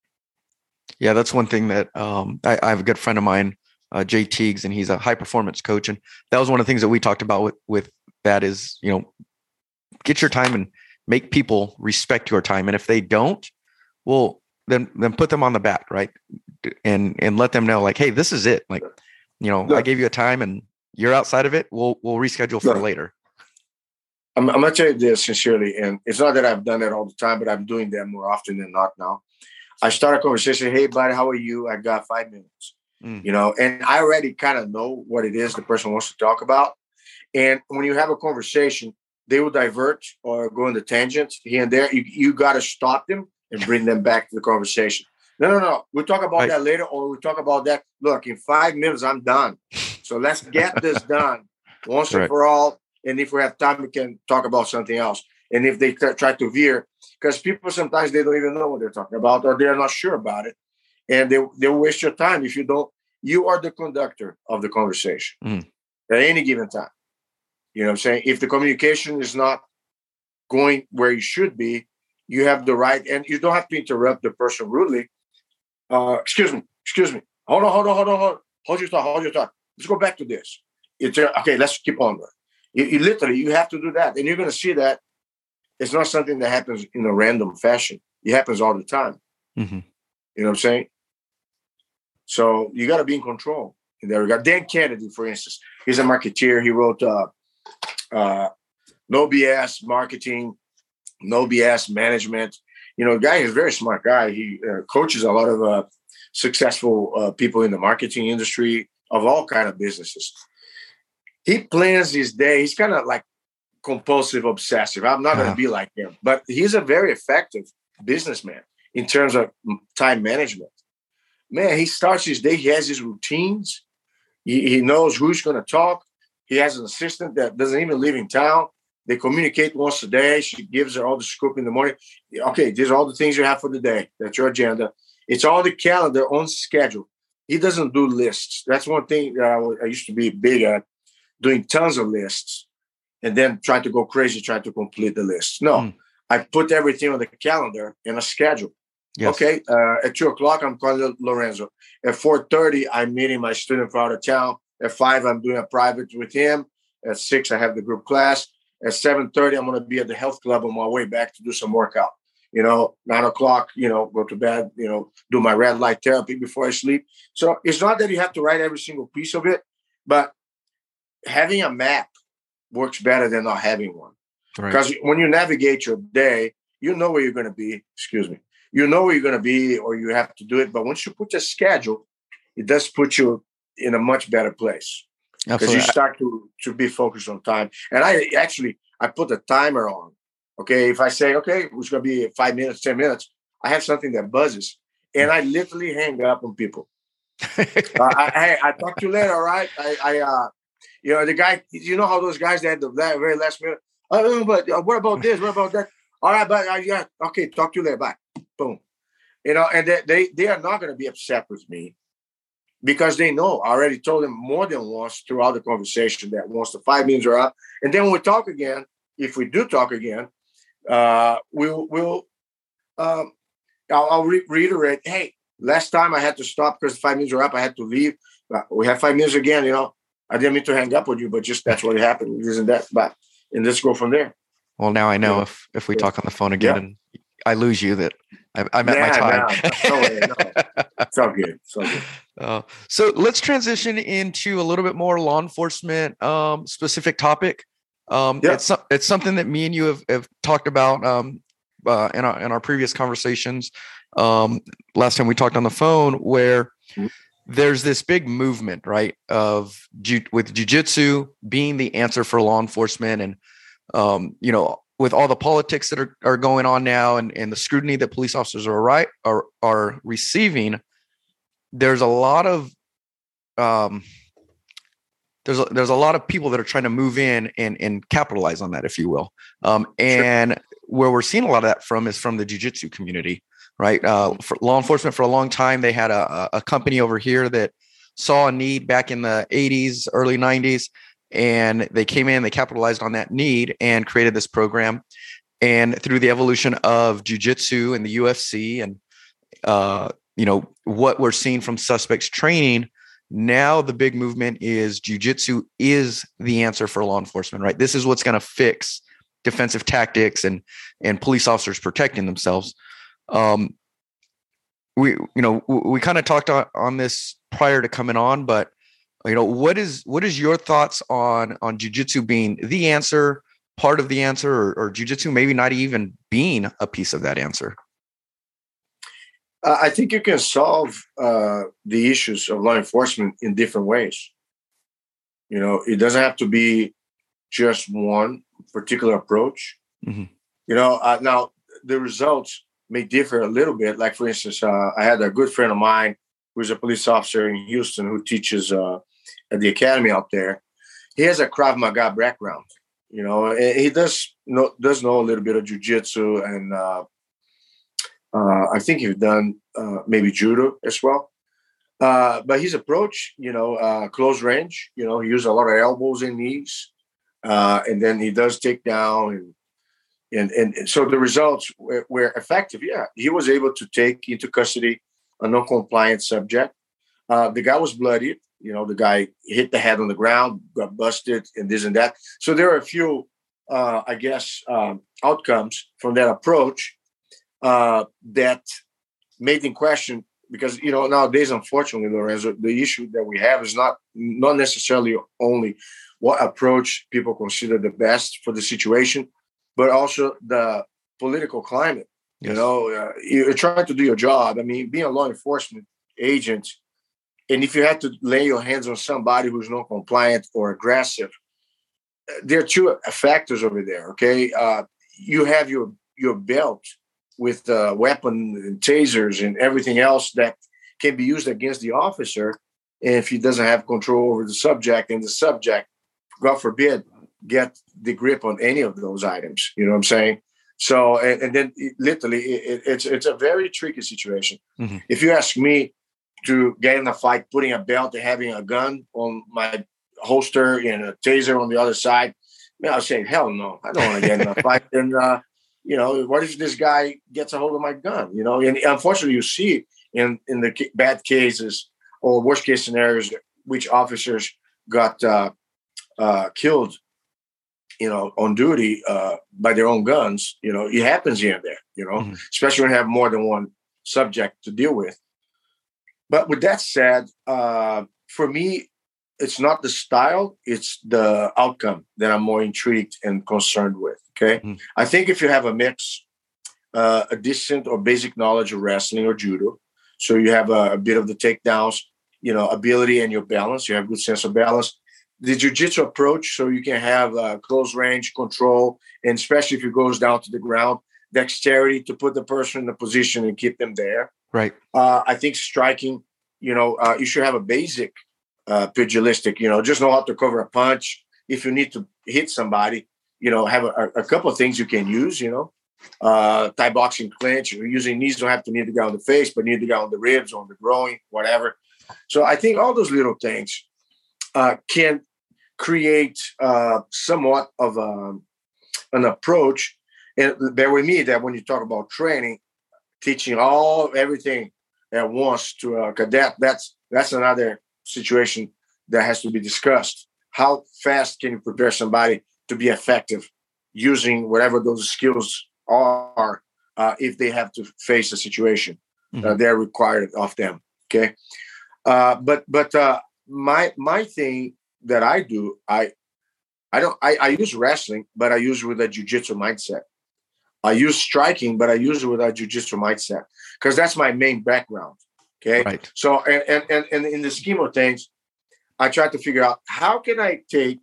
[SPEAKER 2] Yeah, that's one thing that um, I, I have a good friend of mine, uh, Jay Teagues, and he's a high performance coach. And that was one of the things that we talked about with, with that is, you know, get your time and make people respect your time. And if they don't, well, then, then put them on the back, right? And, and let them know like, hey, this is it. Like, you know, Look, I gave you a time and you're outside of it. We'll, we'll reschedule for Look, later.
[SPEAKER 3] I'm, I'm going to tell you this sincerely, and it's not that I've done that all the time, but I'm doing that more often than not now. I start a conversation, hey, buddy, how are you? I got five minutes, mm. you know, and I already kind of know what it is the person wants to talk about. And when you have a conversation, they will divert or go into tangents here and there. You, you got to stop them and bring them back to the conversation, No, no, no. We'll talk about
[SPEAKER 2] right.
[SPEAKER 3] that later, or we'll talk about that. Look, in five minutes, I'm done. So let's get this done once right. and for all. And if we have time, we can talk about something else. And if they t- try to veer, because people sometimes they don't even know what they're talking about, or they're not sure about it, and they they'll waste your time if you don't. You are the conductor of the conversation mm. at any given time. You know what I'm saying? If the communication is not going where you should be, you have the right, and you don't have to interrupt the person rudely. Uh, excuse me, excuse me. Hold on, hold on, hold on, hold on. Hold your thought, hold your thought. Let's go back to this. It's uh, okay. Let's keep on. You, you literally, you have to do that, and you're going to see that it's not something that happens in a random fashion. It happens all the time. Mm-hmm. You know what I'm saying? So you got to be in control in that regard. Dan Kennedy, for instance, he's a marketeer. He wrote uh, uh, No B S Marketing, No B S Management. You know, the guy is a very smart guy. He uh, coaches a lot of uh, successful uh, people in the marketing industry of all kind of businesses. He plans his day. He's kind of like compulsive, obsessive. I'm not uh-huh. going to be like him, but he's a very effective businessman in terms of time management. Man, he starts his day. He has his routines. He, he knows who's going to talk. He has an assistant that doesn't even live in town. They communicate once a day. She gives her all the scoop in the morning. Okay, these are all the things you have for the day. That's your agenda. It's all the calendar on schedule. He doesn't do lists. That's one thing that I, I used to be big at, doing tons of lists and then try to go crazy, try to complete the list. No, mm. I put everything on the calendar in a schedule. Yes. Okay, uh, at two o'clock, I'm calling Lorenzo. At four thirty, I'm meeting my student from out of town. At five, I'm doing a private with him. At six, I have the group class. At seven thirty, I'm going to be at the health club on my way back to do some workout. You know, nine o'clock, you know, go to bed, you know, do my red light therapy before I sleep. So it's not that you have to write every single piece of it, but having a map works better than not having one. Because right. when you navigate your day, you know where you're going to be. Excuse me. You know where you're going to be, or you have to do it. But once you put a schedule, it does put you in a much better place. Because you start to, to be focused on time. And I actually, I put a timer on. Okay, if I say, okay, it's going to be five minutes, ten minutes, I have something that buzzes. And I literally hang up on people. uh, I, hey, I talk to you later, all right? I, I uh, you know, the guy, you know how those guys, they had the very last minute, oh, but uh, what about this? What about that? All right, but uh, yeah, okay, talk to you later, bye. Boom. You know, and they, they, they are not going to be upset with me because they know. I already told them more than once throughout the conversation that once the five minutes are up, and then when we talk again, if we do talk again, uh, we'll, we'll um, I'll, I'll re- reiterate, hey, last time I had to stop because the five minutes are up, I had to leave. Uh, we have five minutes again, you know. I didn't mean to hang up on you, but just that's what happened. Isn't that? But and let's go from there.
[SPEAKER 2] Well, now I know yeah. if if we talk on the phone again yeah. and I lose you, that I, I'm at
[SPEAKER 3] nah,
[SPEAKER 2] my time.
[SPEAKER 3] Nah, no, no. It's all good. It's all good.
[SPEAKER 2] Uh, so let's transition into a little bit more law enforcement um, specific topic. Um, yeah. It's it's something that me and you have, have talked about um, uh, in our in our previous conversations. Um, last time we talked on the phone, where mm-hmm. there's this big movement, right, of ju- with jiu-jitsu being the answer for law enforcement, and um, you know, with all the politics that are, are going on now, and, and the scrutiny that police officers are right are are receiving, there's a lot of um, there's a, there's a lot of people that are trying to move in and and capitalize on that, if you will. Um, and sure. where we're seeing a lot of that from is from the jiu-jitsu community. Right. Uh, for law enforcement, for a long time, they had a, a company over here that saw a need back in the eighties, early nineties, and they came in, they capitalized on that need and created this program. And through the evolution of jiu-jitsu and the U F C and, uh, you know, what we're seeing from suspects training, now the big movement is jiu-jitsu is the answer for law enforcement, right? This is what's going to fix defensive tactics and, and police officers protecting themselves. Um, we, you know, we, we kind of talked on, on this prior to coming on, but you know, what is, what is your thoughts on, on jiu-jitsu being the answer, part of the answer, or, or jiu-jitsu maybe not even being a piece of that answer?
[SPEAKER 3] Uh, I think you can solve uh, the issues of law enforcement in different ways. You know, it doesn't have to be just one particular approach. Mm-hmm. You know, uh, now the results, may differ a little bit. Like, for instance, uh, I had a good friend of mine who's a police officer in Houston who teaches uh, at the academy out there. He has a Krav Maga background, you know, and he does know, does know a little bit of jiu-jitsu, and uh, uh, I think he's done uh, maybe judo as well. Uh, but his approach, you know, uh, close range, you know, he uses a lot of elbows and knees, uh, and then he does take down, and and and, and so the results were, were effective. Yeah, he was able to take into custody a non-compliant subject. Uh, the guy was bloodied. You know, the guy hit the head on the ground, got busted, and this and that. So there are a few, uh, I guess, um, outcomes from that approach uh, that made him question. Because, you know, nowadays, unfortunately, Lorenzo, the issue that we have is not not necessarily only what approach people consider the best for the situation, but also the political climate. Yes. You know, uh, you're trying to do your job. I mean, being a law enforcement agent, and if you had to lay your hands on somebody who's not compliant or aggressive, there are two factors over there, okay? Uh, you have your your belt with uh, weapon and tasers and everything else that can be used against the officer if he doesn't have control over the subject, and the subject, God forbid, get the grip on any of those items. You know what I'm saying? So, and, and then it, literally, it, it's it's a very tricky situation. Mm-hmm. If you ask me to get in a fight, putting a belt and having a gun on my holster and a taser on the other side, man, I'll say, hell no, I don't want to get in a fight. And, uh, you know, what if this guy gets a hold of my gun? You know, and unfortunately, you see in, in the bad cases or worst case scenarios, which officers got uh, uh, killed, you know, on duty uh, by their own guns. You know, it happens here and there, you know, mm-hmm. especially when you have more than one subject to deal with. But with that said, uh, for me, it's not the style, it's the outcome that I'm more intrigued and concerned with. Okay. Mm-hmm. I think if you have a mix, uh, a decent or basic knowledge of wrestling or judo, so you have a, a bit of the takedowns, you know, ability and your balance, you have good sense of balance. The jiu-jitsu approach, so you can have uh, close range control, and especially if it goes down to the ground, dexterity to put the person in a position and keep them there. Right. Uh, I think striking, you know, uh, you should have a basic uh, pugilistic, you know, just know how to cover a punch. If you need to hit somebody, you know, have a, a couple of things you can use, you know, uh, Thai boxing clinch. You're using knees, don't have to need the guy on the face, but need the guy on the ribs, on the groin, whatever. So I think all those little things uh, can create uh, somewhat of a, an approach. And bear with me that when you talk about training, teaching all everything at once to a cadet, that's that's another situation that has to be discussed. How fast can you prepare somebody to be effective using whatever those skills are uh, if they have to face a situation mm-hmm. uh, they're required of them? Okay, uh, but but uh, my my thing that I do, I I don't I, I use wrestling, but I use it with a jiu-jitsu mindset. I use striking, but I use it with a jiu-jitsu mindset because that's my main background. Okay. Right. So, and, and, and, and in the scheme of things, I try to figure out how can I take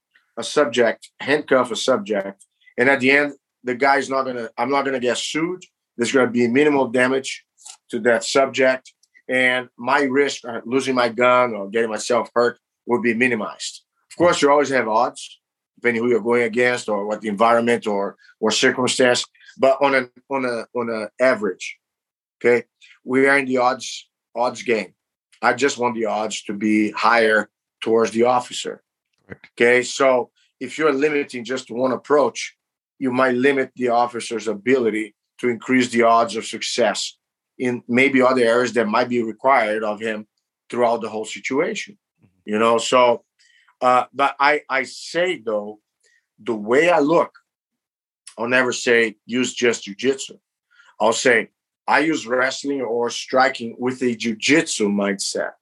[SPEAKER 3] a subject, handcuff a subject, and at the end, the guy's not going to, I'm not going to get sued. There's going to be minimal damage to that subject. And my risk of losing my gun or getting myself hurt will be minimized. Of course, you always have odds, depending who you're going against or what the environment or or circumstance. But on a on a on a average, okay, we are in the odds odds game. I just want the odds to be higher towards the officer. Okay, so if you're limiting just one approach, you might limit the officer's ability to increase the odds of success in maybe other areas that might be required of him throughout the whole situation. You know, so. Uh, but I, I say, though, the way I look, I'll never say use just jiu-jitsu. I'll say I use wrestling or striking with a jiu-jitsu mindset,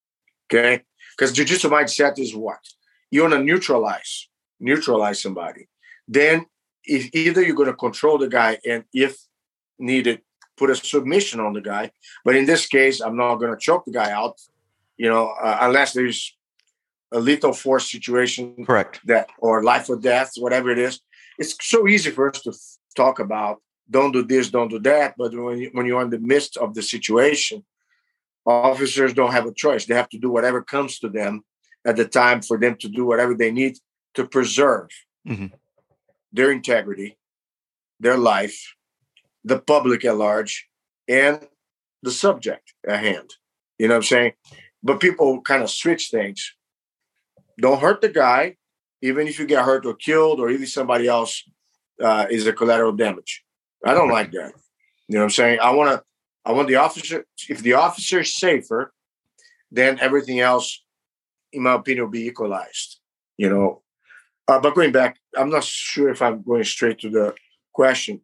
[SPEAKER 3] okay? Because jiu-jitsu mindset is what? You want to neutralize, neutralize somebody. Then if either you're going to control the guy and if needed, put a submission on the guy. But in this case, I'm not going to choke the guy out, you know, uh, unless there's a lethal force situation, correct? That or life or death, whatever it is. It's so easy for us to talk about don't do this, don't do that. But when, you, when you're in the midst of the situation, officers don't have a choice. They have to do whatever comes to them at the time for them to do whatever they need to preserve mm-hmm. their integrity, their life, the public at large, and the subject at hand. You know what I'm saying? But people kind of switch things. Don't hurt the guy, even if you get hurt or killed, or even somebody else uh, is a collateral damage. I don't like that. You know what I'm saying? I want to, I want the officer, if the officer is safer, then everything else, in my opinion, will be equalized. You know, uh, but going back, I'm not sure if I'm going straight to the question.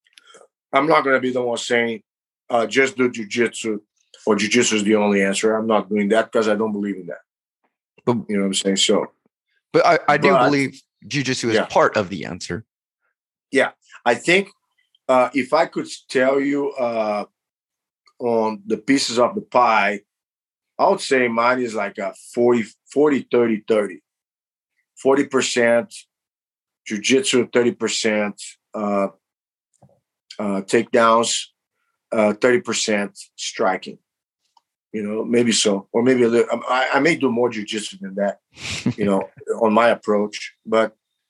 [SPEAKER 3] I'm not going to be the one saying, uh, just do jiu-jitsu or jiu-jitsu is the only answer. I'm not doing that because I don't believe in that. But, you know what I'm saying? So,
[SPEAKER 2] but I, I do but, believe jiu-jitsu is yeah. part of the answer.
[SPEAKER 3] Yeah. I think uh, if I could tell you uh, on the pieces of the pie, I would say mine is like a forty, forty, thirty, thirty. forty percent jiu-jitsu, thirty percent uh, uh, takedowns, uh, thirty percent striking. You know, maybe so. Or maybe a little, I, I may do more jiu-jitsu than that, you know, on my approach. But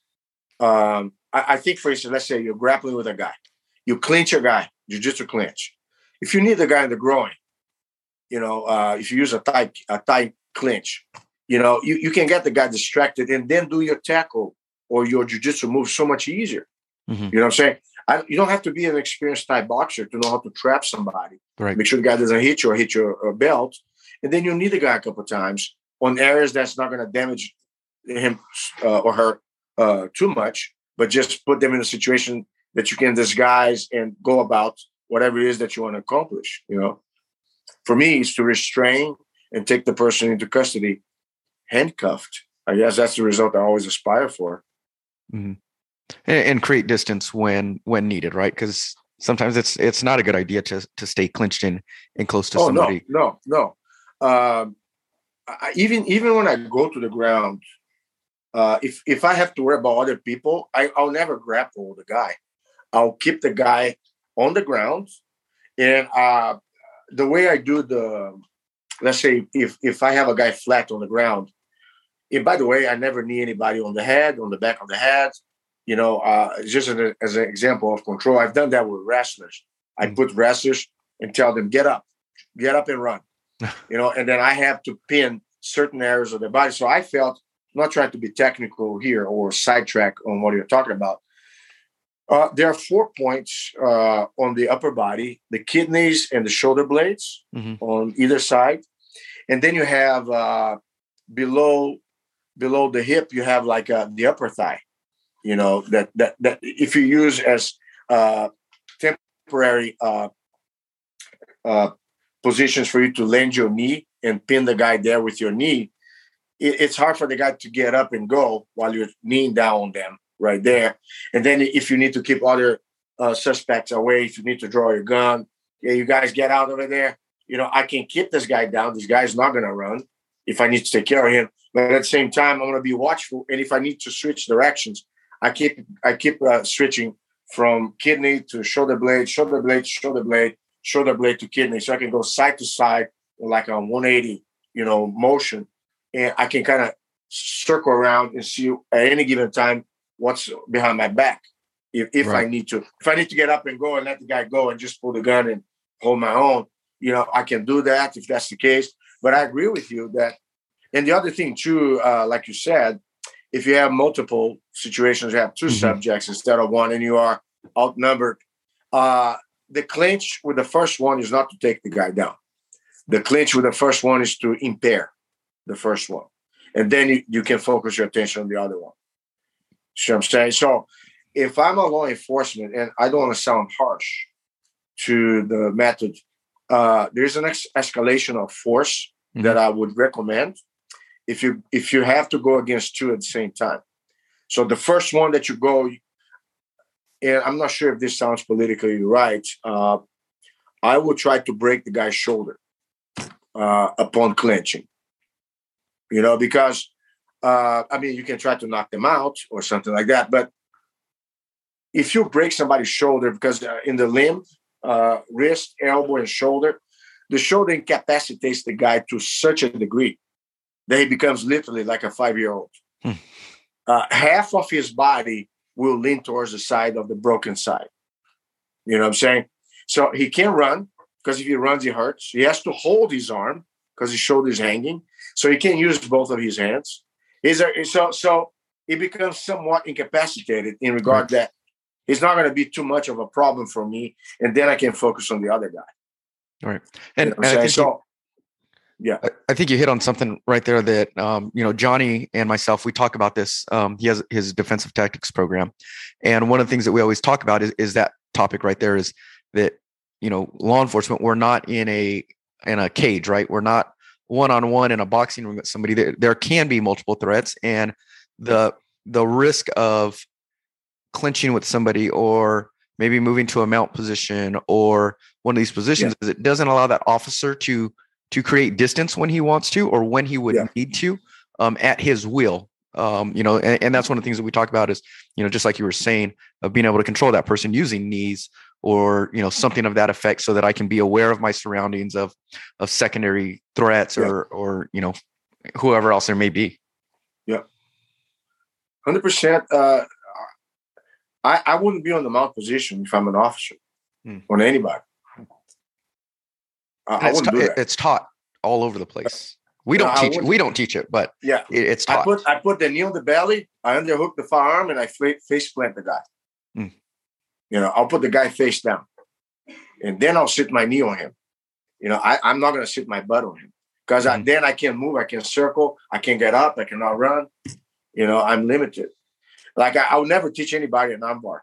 [SPEAKER 3] um, I, I think, for instance, let's say you're grappling with a guy. You clinch a guy, jiu-jitsu clinch. If you need the guy in the groin, you know, uh, if you use a tight, a tight clinch, you know, you, you can get the guy distracted and then do your tackle or your jiu-jitsu move so much easier. Mm-hmm. You know what I'm saying? I, you don't have to be an experienced Thai boxer to know how to trap somebody. Right. Make sure the guy doesn't hit you or hit your uh, belt. And then you need the guy a couple of times on areas that's not going to damage him uh, or her uh, too much, but just put them in a situation that you can disguise and go about whatever it is that you want to accomplish. You know, for me, it's to restrain and take the person into custody handcuffed. I guess that's the result I always aspire for.
[SPEAKER 2] Mm-hmm. And, and create distance when when needed, right? Because sometimes it's it's not a good idea to to stay clinched in and close to
[SPEAKER 3] oh,
[SPEAKER 2] somebody.
[SPEAKER 3] No, no, no. Um, I, even even when I go to the ground, uh, if if I have to worry about other people, I, I'll never grapple the guy. I'll keep the guy on the ground, and uh, the way I do the, let's say if if I have a guy flat on the ground, and by the way, I never knee anybody on the head, on the back of the head. You know, uh, just as, a, as an example of control, I've done that with wrestlers. I put wrestlers and tell them, get up, get up and run. You know, and then I have to pin certain areas of their body. So I felt, I'm not trying to be technical here or sidetrack on what you're talking about. Uh, there are four points uh, on the upper body, the kidneys and the shoulder blades mm-hmm. on either side. And then you have uh, below below the hip, you have like uh, the upper thigh. You know, that that that if you use as uh, temporary uh, uh, positions for you to land your knee and pin the guy there with your knee, it, it's hard for the guy to get up and go while you're kneeing down on them right there. And then if you need to keep other uh, suspects away, if you need to draw your gun, yeah, you guys get out over there. You know, I can keep this guy down. This guy's not going to run if I need to take care of him. But at the same time, I'm going to be watchful. And if I need to switch directions, I keep I keep uh, switching from kidney to shoulder blade, shoulder blade, shoulder blade, shoulder blade to kidney. So I can go side to side like a one eighty, you know, motion. And I can kind of circle around and see at any given time what's behind my back. If, if right. I need to. If I need to get up and go and let the guy go and just pull the gun and hold my own, you know, I can do that if that's the case. But I agree with you that, and the other thing too, uh, like you said, if you have multiple situations, you have two mm-hmm. subjects instead of one, and you are outnumbered, uh, the clinch with the first one is not to take the guy down. The clinch with the first one is to impair the first one. And then you, you can focus your attention on the other one. See what I'm saying? So if I'm a law enforcement, and I don't want to sound harsh to the method, uh, there's an ex- escalation of force mm-hmm. that I would recommend. If you if you have to go against two at the same time. So the first one that you go, and I'm not sure if this sounds politically right, uh, I will try to break the guy's shoulder uh, upon clinching. You know, because, uh, I mean, you can try to knock them out or something like that, but if you break somebody's shoulder, because uh, in the limb, uh, wrist, elbow, and shoulder, the shoulder incapacitates the guy to such a degree that he becomes literally like a five-year-old. Hmm. Uh, half of his body will lean towards the side of the broken side. You know what I'm saying? So he can't run, because if he runs, he hurts. He has to hold his arm because his shoulder is hanging. So he can't use both of his hands. He's a, so so he becomes somewhat incapacitated in regard right. that it's not going to be too much of a problem for me, and then I can focus on the other guy.
[SPEAKER 2] All right. And,
[SPEAKER 3] you know
[SPEAKER 2] and I think
[SPEAKER 3] so,
[SPEAKER 2] you,
[SPEAKER 3] yeah,
[SPEAKER 2] I, I think you hit on something right there that, um, you know, Johnny and myself, we talk about this. Um, he has his defensive tactics program. And one of the things that we always talk about is, is that topic right there is that, you know, law enforcement, we're not in a, in a cage, right? We're not one-on-one in a boxing room with somebody. There, there can be multiple threats, and the, the risk of clinching with somebody, or maybe moving to a mount position, or one of these positions, yeah. is it doesn't allow that officer to to create distance when he wants to, or when he would yeah. need to, um, at his will. Um, you know, and, and that's one of the things that we talk about is, you know, just like you were saying, of being able to control that person using knees, or, you know, something of that effect, so that I can be aware of my surroundings, of of secondary threats, yeah. or or you know, whoever else there may be.
[SPEAKER 3] Yeah, one hundred percent. Uh, I, I wouldn't be on the mount position if I'm an officer hmm. on anybody. I, I wouldn't
[SPEAKER 2] ta-
[SPEAKER 3] do that.
[SPEAKER 2] It's taught all over the place. We don't no, teach it. We don't teach it, but
[SPEAKER 3] yeah,
[SPEAKER 2] it, it's taught.
[SPEAKER 3] I put I put the knee on the belly. I underhook the firearm, and I face plant the guy. Hmm. You know, I'll put the guy face down, and then I'll sit my knee on him. You know, I, I'm not going to sit my butt on him, because mm-hmm. then I can't move. I can circle. I can get up. I cannot run. You know, I'm limited. Like, I, I would never teach anybody an armbar.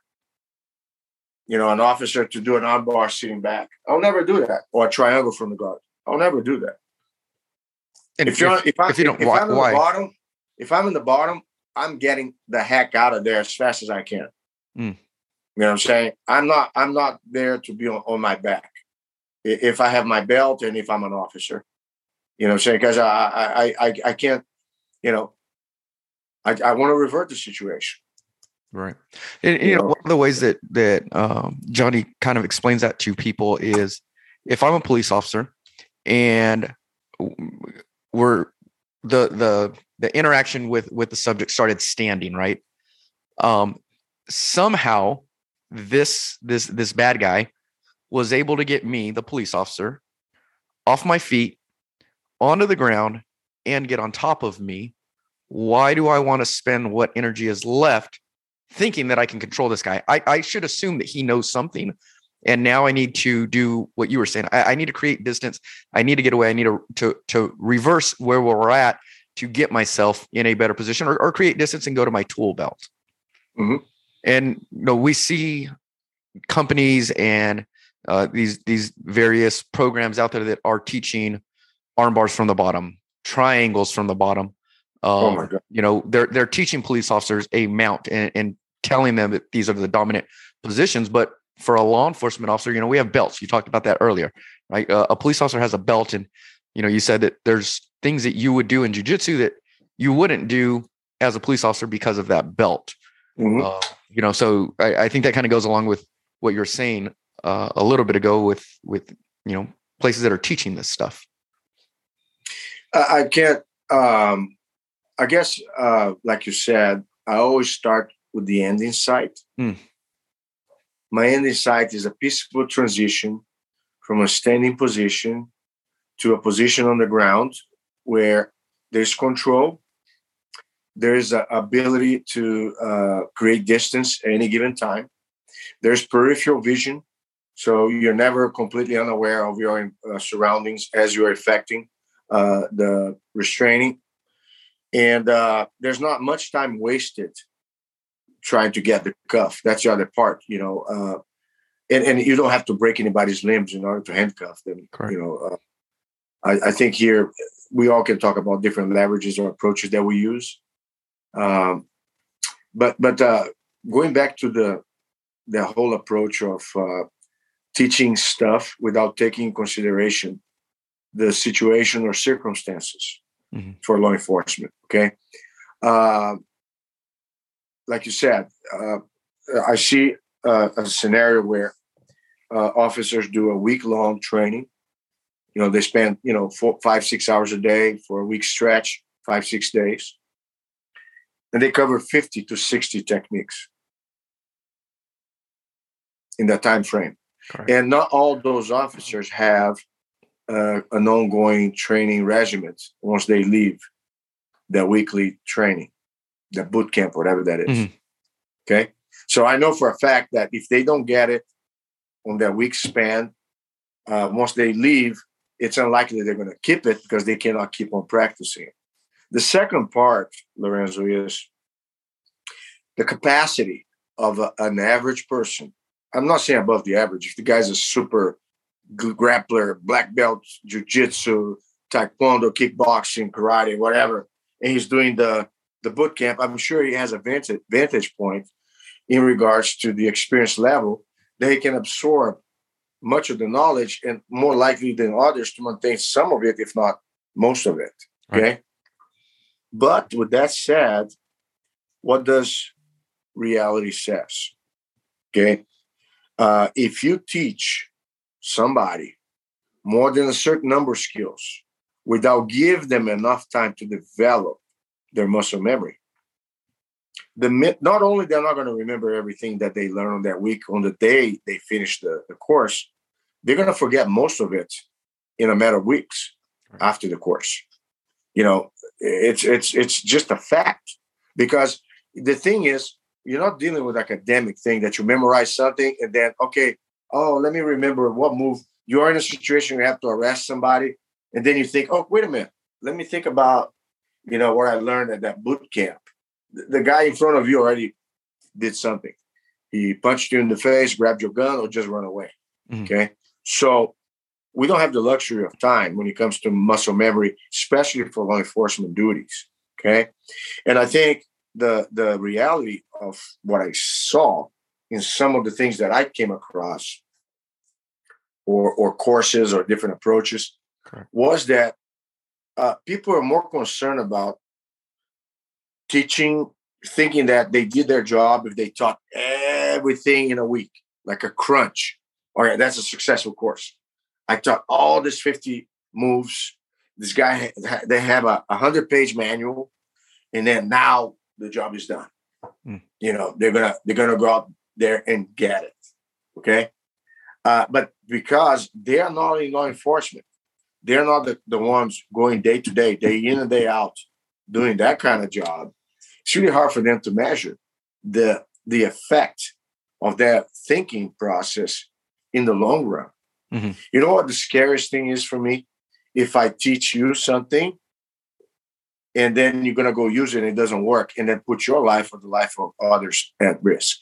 [SPEAKER 3] You know, an officer to do an armbar sitting back. I'll never do that. Or a triangle from the guard. I'll never do that.
[SPEAKER 2] And
[SPEAKER 3] if, you're,
[SPEAKER 2] if,
[SPEAKER 3] if, I,
[SPEAKER 2] if you don't,
[SPEAKER 3] if
[SPEAKER 2] why,
[SPEAKER 3] I'm in
[SPEAKER 2] why?
[SPEAKER 3] the bottom, if I'm in the bottom, I'm getting the heck out of there as fast as I can. Mm. You know what I'm saying? I'm not. I'm not there to be on, on my back. If I have my belt and if I'm an officer, you know what I'm saying? Because I, I, I, I can't. You know, I, I want to revert the situation.
[SPEAKER 2] Right. And, you, you know, know, one of the ways that, that um, Johnny kind of explains that to people is, if I'm a police officer and we're the, the, the interaction with, with the subject started standing, right. Um, somehow this, this, this bad guy was able to get me, the police officer, off my feet, onto the ground, and get on top of me. Why do I want to spend what energy is left thinking that I can control this guy? I, I should assume that he knows something. And now I need to do what you were saying. I, I need to create distance. I need to get away. I need to, to, to reverse where we're at to get myself in a better position, or, or create distance and go to my tool belt. Mm-hmm. And, you know, we see companies and uh, these, these various programs out there that are teaching arm bars from the bottom, triangles from the bottom. Um, oh my God. You know, they're they're teaching police officers a mount and, and telling them that these are the dominant positions. But for a law enforcement officer, you know, we have belts. You talked about that earlier, right? Uh, a police officer has a belt, and you know, you said that there's things that you would do in jiu-jitsu that you wouldn't do as a police officer because of that belt. Mm-hmm. Uh, you know, so I, I think that kind of goes along with what you're saying uh, a little bit ago with with you know, places that are teaching this stuff.
[SPEAKER 3] I can't. Um... I guess, uh, like you said, I always start with the end in sight. Mm. My end in sight is a peaceful transition from a standing position to a position on the ground where there's control, there's an ability to uh, create distance at any given time, there's peripheral vision, so you're never completely unaware of your uh, surroundings as you're effecting uh, the restraining. And uh, there's not much time wasted trying to get the cuff. That's the other part, you know. Uh, and, and you don't have to break anybody's limbs in order to handcuff them. Correct. You know, uh, I, I think here we all can talk about different leverages or approaches that we use. Um, but but uh, going back to the the whole approach of uh, teaching stuff without taking in consideration the situation or circumstances. Mm-hmm. For law enforcement, okay. Uh, like you said, uh, I see uh, a scenario where uh, officers do a week-long training. You know, they spend, you know, four, five, six hours a day for a week stretch, five, six days. And they cover fifty to sixty techniques in that time frame. Correct. And not all those officers have uh, an ongoing training regimen once they leave their weekly training, the boot camp, whatever that is. Mm-hmm. Okay. So I know for a fact that if they don't get it on their week span, uh, once they leave, it's unlikely they're going to keep it because they cannot keep on practicing. The second part, Lorenzo, is the capacity of a, an average person. I'm not saying above the average. If the guy's a super grappler, black belt, jiu-jitsu, taekwondo, kickboxing, karate, whatever, and he's doing the, the boot camp, I'm sure he has a vantage, vantage point in regards to the experience level that he can absorb much of the knowledge and more likely than others to maintain some of it, if not most of it. Okay. Right. But with that said, what does reality says? Okay. Uh, if you teach somebody more than a certain number of skills without give them enough time to develop their muscle memory, the not only they're not going to remember everything that they learn on that week on the day they finish the, the course, they're going to forget most of it in a matter of weeks right. after the course. You know, it's it's it's just a fact, because the thing is, you're not dealing with academic thing that you memorize something and then, okay, oh, let me remember what move. You're in a situation where you have to arrest somebody. And then you think, oh, wait a minute. Let me think about, you know, what I learned at that boot camp. The, the guy in front of you already did something. He punched you in the face, grabbed your gun, or just run away. Mm-hmm. Okay. So we don't have the luxury of time when it comes to muscle memory, especially for law enforcement duties. Okay. And I think the the reality of what I saw in some of the things that I came across or or courses or different approaches Correct. was that uh, people are more concerned about teaching, thinking that they did their job if they taught everything in a week, like a crunch. All right, that's a successful course. I taught all this fifty moves. This guy, they have a one hundred-page manual, and then now the job is done. Mm. You know, they're gonna they're gonna go out there and get it. Okay, uh, but because they are not in law enforcement, they're not the, the ones going day to day, day in and day out, doing that kind of job. It's really hard for them to measure the the effect of their thinking process in the long run. Mm-hmm. You know what the scariest thing is for me? If I teach you something and then you're going to go use it and it doesn't work, and then put your life or the life of others at risk.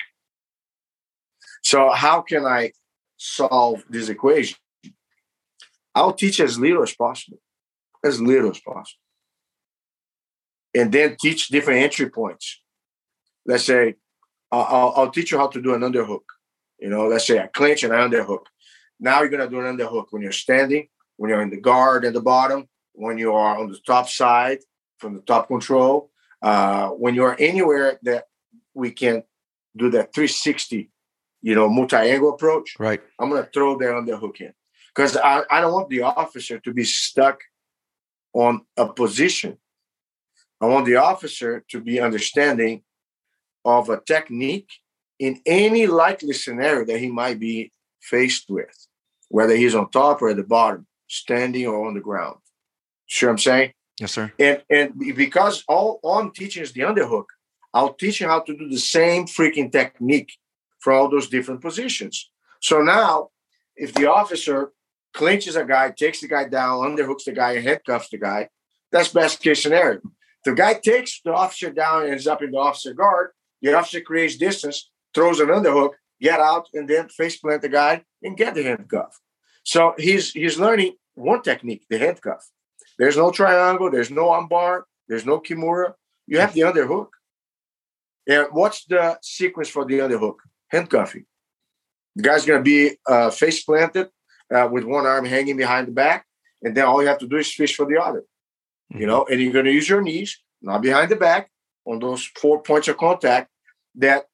[SPEAKER 3] So how can I solve this equation? I'll teach as little as possible, as little as possible. And then teach different entry points. Let's say, I'll, I'll teach you how to do an underhook. You know, let's say I clinch and I underhook. Now you're going to do an underhook when you're standing, when you're in the guard at the bottom, when you are on the top side from the top control, uh, when you're anywhere that we can do that three sixty, you know, multi-angle approach. Right. I'm going to throw that underhook in because I, I don't want the officer to be stuck on a position. I want the officer to be understanding of a technique in any likely scenario that he might be faced with, whether he's on top or at the bottom, standing or on the ground. See what I'm saying?
[SPEAKER 2] Yes, sir.
[SPEAKER 3] And and because all, all I'm teaching is the underhook, I'll teach you how to do the same freaking technique for all those different positions. So now, if the officer clinches a guy, takes the guy down, underhooks the guy, and handcuffs the guy, that's best case scenario. If the guy takes the officer down and ends up in the officer guard, the officer creates distance, throws an underhook, get out, and then face plant the guy and get the handcuff. So he's he's learning one technique, the handcuff. There's no triangle, there's no armbar, there's no kimura. You have the underhook. And what's the sequence for the underhook? Handcuffing. The guy's going to be uh, face planted uh, with one arm hanging behind the back, and then all you have to do is fish for the other. Mm-hmm. You know, and you're going to use your knees, not behind the back, on those four points of contact that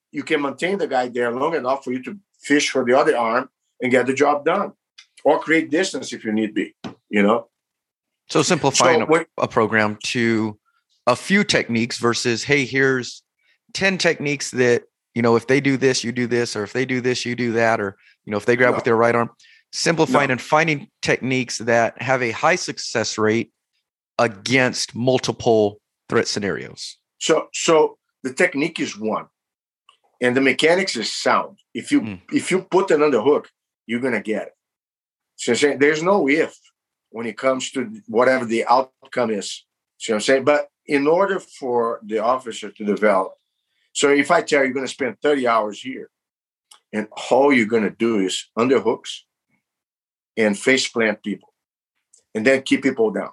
[SPEAKER 3] you can maintain the guy there long enough for you to fish for the other arm and get the job done, or create distance if you need be, you know?
[SPEAKER 2] So simplifying
[SPEAKER 3] so what,
[SPEAKER 2] a, a program to a few techniques versus, hey, here's ten techniques that, you know, if they do this, you do this, or if they do this, you do that, or, you know, if they grab
[SPEAKER 3] no.
[SPEAKER 2] with their right arm, simplifying
[SPEAKER 3] no.
[SPEAKER 2] and finding techniques that have a high success rate against multiple threat scenarios.
[SPEAKER 3] So, so the technique is one, and the mechanics is sound. If you mm. if you put it on the hook, you're gonna get it. So I'm saying there's no if when it comes to whatever the outcome is. So I'm saying, but in order for the officer to develop, so if I tell you you're gonna spend thirty hours here, and all you're gonna do is underhooks and face plant people, and then keep people down,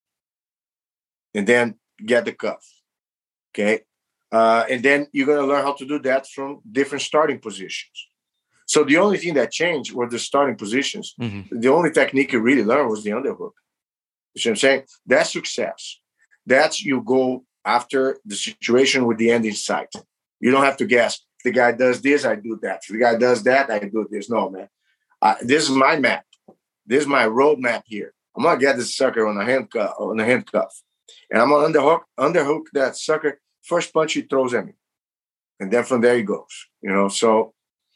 [SPEAKER 3] and then get the cuff. Okay. Uh, and then you're going to learn how to do that from different starting positions. So the only thing that changed were the starting positions. Mm-hmm. The only technique you really learned was the underhook. You see what I'm saying? That's success. That's you go after the situation with the end in sight. You don't have to guess. If the guy does this, I do that. If the guy does that, I do this. No, man. Uh, this is my map. This is my road map here. I'm going to get this sucker on a handcuff, on a handcuff. And I'm going to underhook, underhook that sucker. First punch he throws at me. And then from there he goes. You know, so,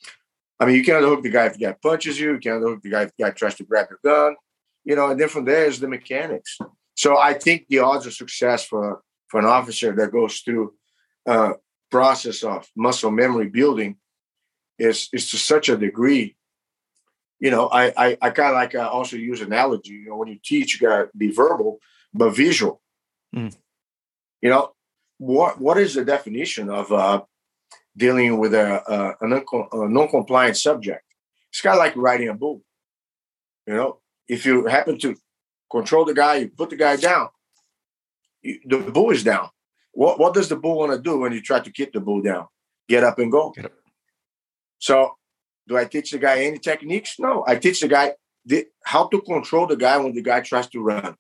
[SPEAKER 3] I mean, you can't underhook the guy if the guy punches you. You can't underhook the guy if the guy tries to grab your gun. You know, and then from there is the mechanics. So I think the odds of success for, for an officer that goes through a process of muscle memory building is, is to such a degree. You know, I I, I kind of like uh, also use analogy. You know, when you teach, you got to be verbal, but visual. Mm. You know, what what is the definition of uh, dealing with a, a, a, non- a non-compliant subject? It's kind of like riding a bull. You know, if you happen to control the guy, you put the guy down, you, the bull is down. What what does the bull want to do when you try to keep the bull down? Get up and go. Get up. So, do I teach the guy any techniques? No, I teach the guy the, how to control the guy when the guy tries to run.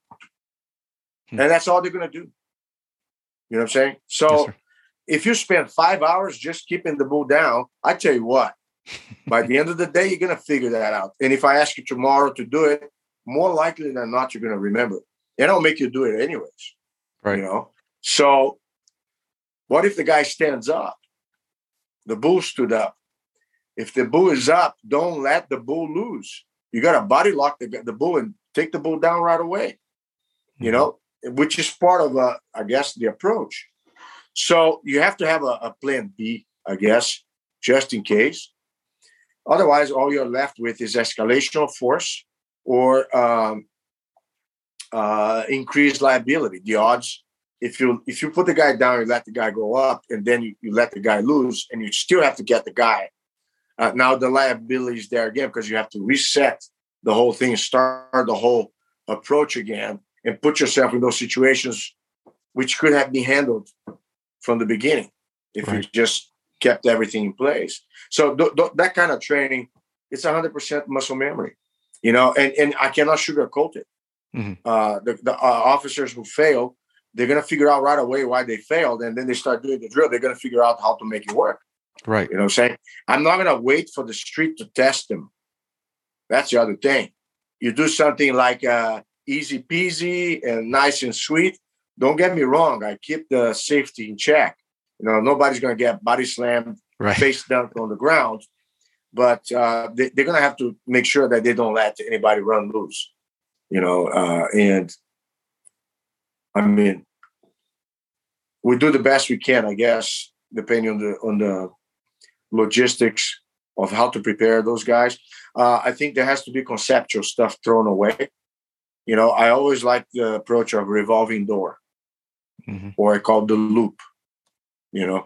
[SPEAKER 3] Hmm. And that's all they're going to do. You know what I'm saying? So yes, if you spend five hours just keeping the bull down, I tell you what, by the end of the day, you're going to figure that out. And if I ask you tomorrow to do it, more likely than not, you're going to remember it. And I'll make you do it anyways.
[SPEAKER 2] Right.
[SPEAKER 3] You know? So what if the guy stands up? The bull stood up. If the bull is up, don't let the bull lose. You got to body lock the, the bull and take the bull down right away, you mm-hmm. know, which is part of, uh, I guess, the approach. So you have to have a, a plan B, I guess, just in case. Otherwise, all you're left with is escalation of force or um, uh, increased liability. The odds, if you if you put the guy down, you let the guy go up, and then you, you let the guy lose, and you still have to get the guy. Uh, now the liability is there again because you have to reset the whole thing, start the whole approach again, and put yourself in those situations which could have been handled from the beginning if right. you just kept everything in place. So th- th- that kind of training, it's one hundred percent muscle memory, you know, and, and I cannot sugarcoat it. Mm-hmm. Uh, the the uh, officers who fail, they're going to figure out right away why they failed, and then they start doing the drill. They're going to figure out how to make it work.
[SPEAKER 2] Right.
[SPEAKER 3] You know what I'm saying? I'm not going to wait for the street to test them. That's the other thing. You do something like uh, easy peasy and nice and sweet. Don't get me wrong. I keep the safety in check. You know, nobody's going to get body slammed, right. face dunked on the ground. But uh, they, they're going to have to make sure that they don't let anybody run loose. You know, uh, and I mean, we do the best we can, I guess, depending on the on the logistics of how to prepare those guys. Uh, I think there has to be conceptual stuff thrown away. You know, I always like the approach of revolving door, mm-hmm. or I call the loop. You know,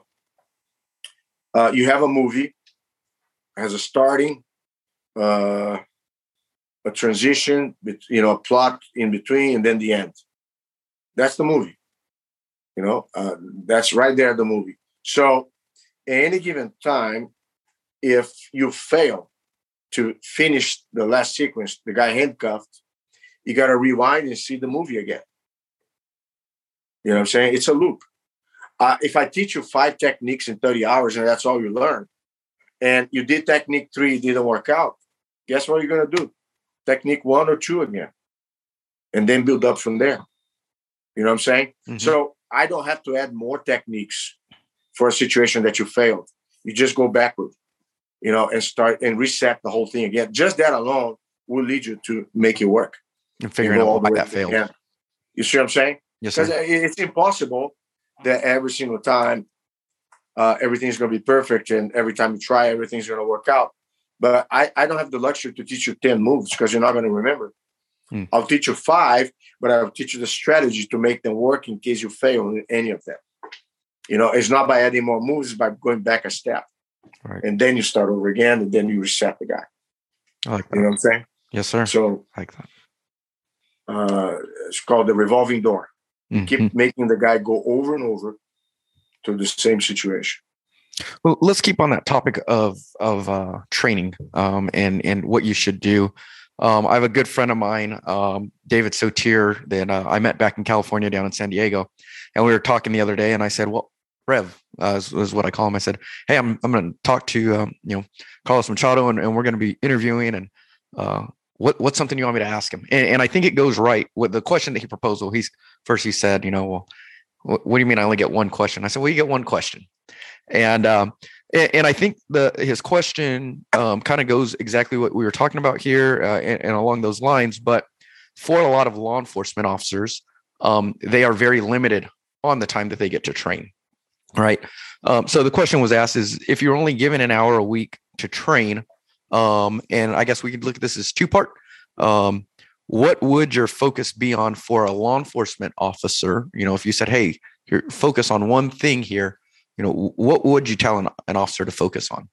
[SPEAKER 3] uh, you have a movie, has a starting, uh, a transition, you know, a plot in between, and then the end. That's the movie. You know, uh, that's right there, the movie. So at any given time, if you fail to finish the last sequence, the guy handcuffed, you got to rewind and see the movie again. You know what I'm saying? It's a loop. Uh, if I teach you five techniques in thirty hours and that's all you learn, and you did technique three, it didn't work out, guess what you're going to do? Technique one or two again, and then build up from there. You know what I'm saying? Mm-hmm. So I don't have to add more techniques for a situation that you failed. You just go backward, you know, and start and reset the whole thing again. Just that alone will lead you to make it work.
[SPEAKER 2] And figuring out why that failed.
[SPEAKER 3] Again. You see what I'm saying?
[SPEAKER 2] Yes, sir.
[SPEAKER 3] Because it's impossible that every single time uh, everything's going to be perfect and every time you try, everything's going to work out. But I, I don't have the luxury to teach you ten moves because you're not going to remember. Hmm. I'll teach you five, but I'll teach you the strategy to make them work in case you fail in any of them. You know, it's not by adding more moves, it's by going back a step. Right. And then you start over again, and then you reset the guy.
[SPEAKER 2] I like that.
[SPEAKER 3] You know what I'm saying?
[SPEAKER 2] Yes, sir.
[SPEAKER 3] So
[SPEAKER 2] I like that.
[SPEAKER 3] Uh, it's called the revolving door. Mm-hmm. Keep making the guy go over and over to the same situation.
[SPEAKER 2] Well, let's keep on that topic of of uh, training um, and and what you should do. Um, I have a good friend of mine, um, David Sotier, that uh, I met back in California down in San Diego, and we were talking the other day. And I said, "Well, Rev uh, is, is what I call him." I said, "Hey, I'm I'm going to talk to um, you know Carlos Machado, and, and we're going to be interviewing and." Uh, What what's something you want me to ask him? And, and I think it goes right with the question that he proposed. Well, he's first he said, you know, well, what, what do you mean I only get one question? I said, well, you get one question. And um, and, and I think the his question um, kind of goes exactly what we were talking about here uh, and, and along those lines. But for a lot of law enforcement officers, um, they are very limited on the time that they get to train. Right. Um, so the question was asked is if you're only given an hour a week to train. Um, and I guess we could look at this as two part. Um, what would your focus be on for a law enforcement officer? You know, if you said, hey, you're focus on one thing here, you know, what would you tell an, an officer to focus on?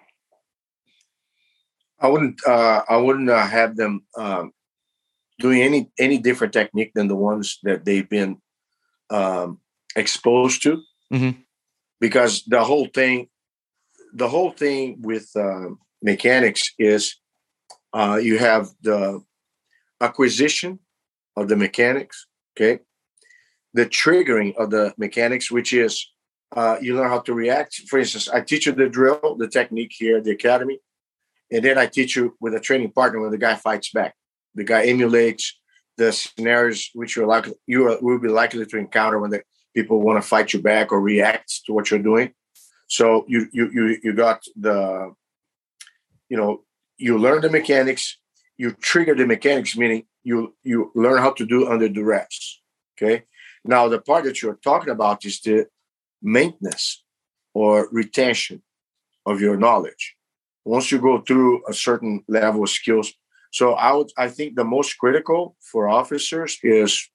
[SPEAKER 3] I wouldn't, uh, I wouldn't uh, have them um, doing any, any different technique than the ones that they've been um, exposed to, mm-hmm. because the whole thing, the whole thing with, um, mechanics is uh, you have the acquisition of the mechanics, okay? The triggering of the mechanics, which is uh, you learn how to react. For instance, I teach you the drill, the technique here at the academy, and then I teach you with a training partner when the guy fights back. The guy emulates the scenarios which you're likely, you are, will be likely to encounter when the people want to fight you back or react to what you're doing. So you you you you got the You know, you learn the mechanics, you trigger the mechanics, meaning you you learn how to do under duress. Okay. Now, the part that you're talking about is the maintenance or retention of your knowledge. Once you go through a certain level of skills. So I would, I think the most critical for officers is,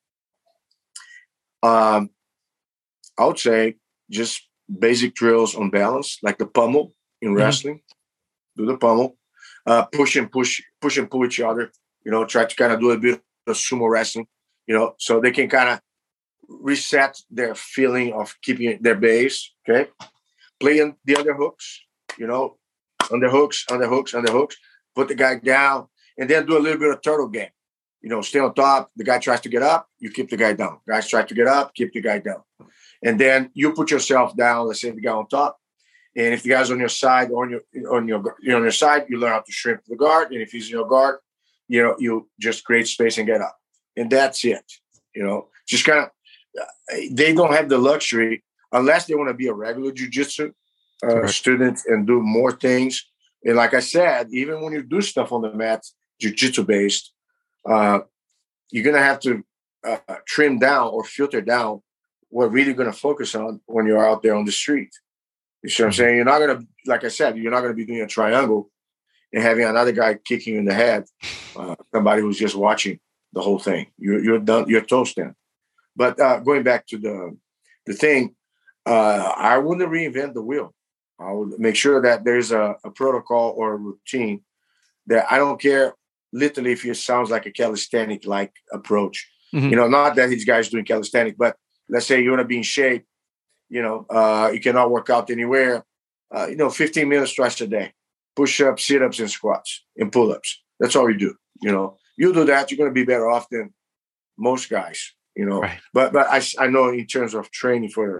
[SPEAKER 3] um, I would say, just basic drills on balance, like the pummel in mm-hmm. wrestling. Do the pummel, uh, push and push, push and pull each other, you know, try to kind of do a bit of sumo wrestling, you know, so they can kind of reset their feeling of keeping their base, okay? Playing the underhooks, you know, underhooks, underhooks, underhooks, put the guy down, and then do a little bit of turtle game. You know, stay on top, the guy tries to get up, you keep the guy down. Guys try to get up, keep the guy down. And then you put yourself down, let's say the guy on top. And if the guy's on your side, on your on your you're on your side, you learn how to shrimp the guard. And if he's in your guard, you know, you just create space and get up. And that's it. You know, just kind of, they don't have the luxury unless they want to be a regular jiu-jitsu uh, right. student and do more things. And like I said, even when you do stuff on the mat, jiu-jitsu based, uh, you're going to have to uh, trim down or filter down what really going to focus on when you're out there on the street. You see what I'm saying? You're not going to, like I said, you're not going to be doing a triangle and having another guy kicking you in the head, uh, somebody who's just watching the whole thing. You're, you're done, you're toast then. But uh, going back to the the thing, uh, I wouldn't reinvent the wheel. I would make sure that there's a, a protocol or a routine that I don't care literally if it sounds like a calisthenic-like approach. Mm-hmm. You know, not that these guys doing calisthenic, but let's say you want to be in shape. You know, uh, you cannot work out anywhere. Uh, you know, fifteen minutes twice a day, push-ups, sit-ups, and squats, and pull-ups. That's all you do. You know, you do that, you're going to be better off than most guys. You know, right. but but I, I know in terms of training for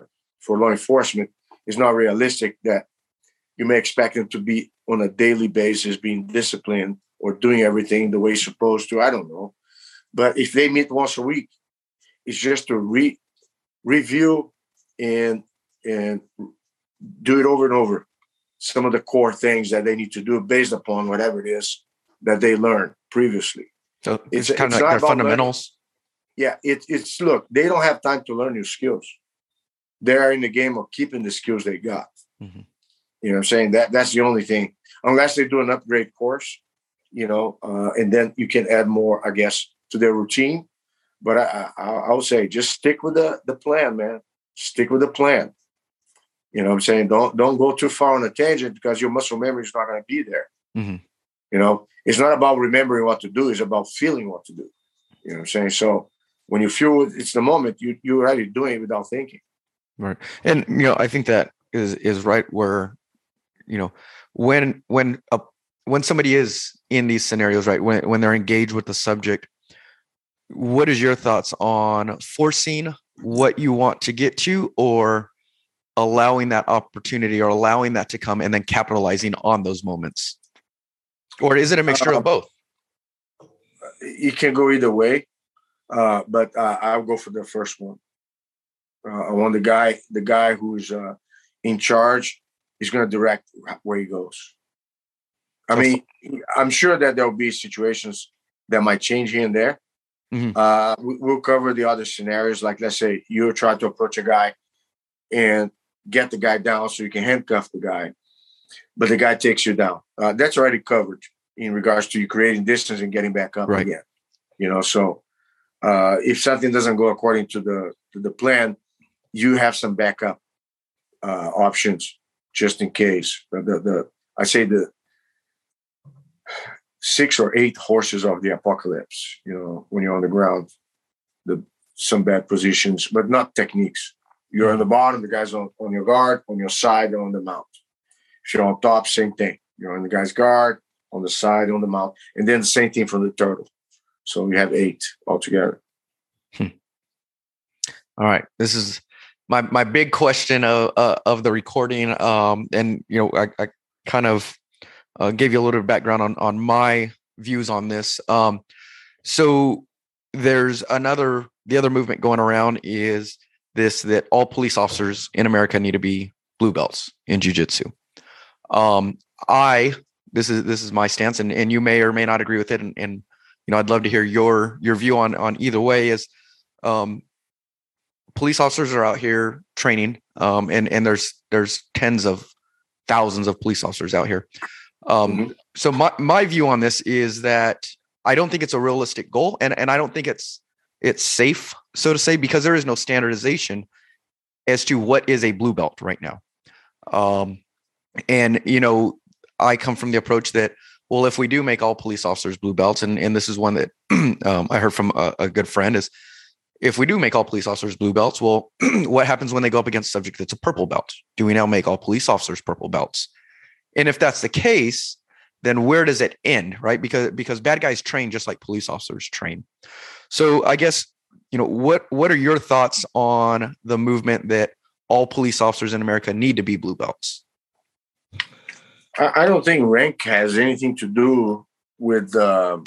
[SPEAKER 3] for law enforcement, it's not realistic that you may expect them to be on a daily basis being disciplined or doing everything the way you're supposed to. I don't know. But if they meet once a week, it's just to re- review and and do it over and over. Some of the core things that they need to do based upon whatever it is that they learned previously.
[SPEAKER 2] So it's, it's kind of like their fundamentals.
[SPEAKER 3] Learning. Yeah, it, it's, look, they don't have time to learn new skills. They're in the game of keeping the skills they got. Mm-hmm. You know what I'm saying? That That's the only thing. Unless they do an upgrade course, you know, uh, and then you can add more, I guess, to their routine. But I, I, I would say just stick with the, the plan, man. Stick with the plan. You know what I'm saying? Don't don't go too far on a tangent because your muscle memory is not going to be there. Mm-hmm. You know, it's not about remembering what to do. It's about feeling what to do. You know what I'm saying? So when you feel it's the moment, you, you're already doing it without thinking.
[SPEAKER 2] Right. And, you know, I think that is, is right where, you know, when, when, a, when somebody is in these scenarios, right, when, when they're engaged with the subject, what is your thoughts on forcing what you want to get to or allowing that opportunity or allowing that to come and then capitalizing on those moments? Or is it a mixture uh, of both?
[SPEAKER 3] It can go either way, uh, but uh, I'll go for the first one. Uh, I want the guy, the guy who's uh, in charge is going to direct where he goes. I mean, I'm sure that there'll be situations that might change here and there. Mm-hmm. Uh, we, we'll cover the other scenarios. Like, let's say you're trying to approach a guy and get the guy down so you can handcuff the guy, but the guy takes you down. Uh, that's already covered in regards to you creating distance and getting back up right. again. You know, so uh, if something doesn't go according to the to the plan, you have some backup uh, options just in case. The, the, the I say the six or eight horses of the apocalypse. You know, when you're on the ground, the some bad positions, but not techniques. You're on the bottom, the guy's on, on your guard, on your side, or on the mount. If you're on top, same thing. You're on the guy's guard, on the side, on the mount. And then the same thing for the turtle. So you have eight altogether.
[SPEAKER 2] Hmm. All right. This is my my big question of, uh, of the recording. Um, and, you know, I, I kind of uh, gave you a little bit of background on, on my views on this. Um, so there's another, the other movement going around is this, that all police officers in America need to be blue belts in jiu-jitsu. Um, I, this is, this is my stance, and, and you may or may not agree with it. And, and, you know, I'd love to hear your, your view on, on either way. Is, um, police officers are out here training, um, and, and there's, there's tens of thousands of police officers out here. Um, mm-hmm. So my, my view on this is that I don't think it's a realistic goal, and, and I don't think it's, it's safe, so to say, because there is no standardization as to what is a blue belt right now. Um, and, you know, I come from the approach that, well, if we do make all police officers blue belts, and, and this is one that um, I heard from a, a good friend, is if we do make all police officers blue belts, well, what happens when they go up against a subject that's a purple belt? Do we now make all police officers purple belts? And if that's the case, then where does it end, right? Because, because bad guys train just like police officers train. So I guess, you know, what, what are your thoughts on the movement that all police officers in America need to be blue belts?
[SPEAKER 3] I don't think rank has anything to do with uh,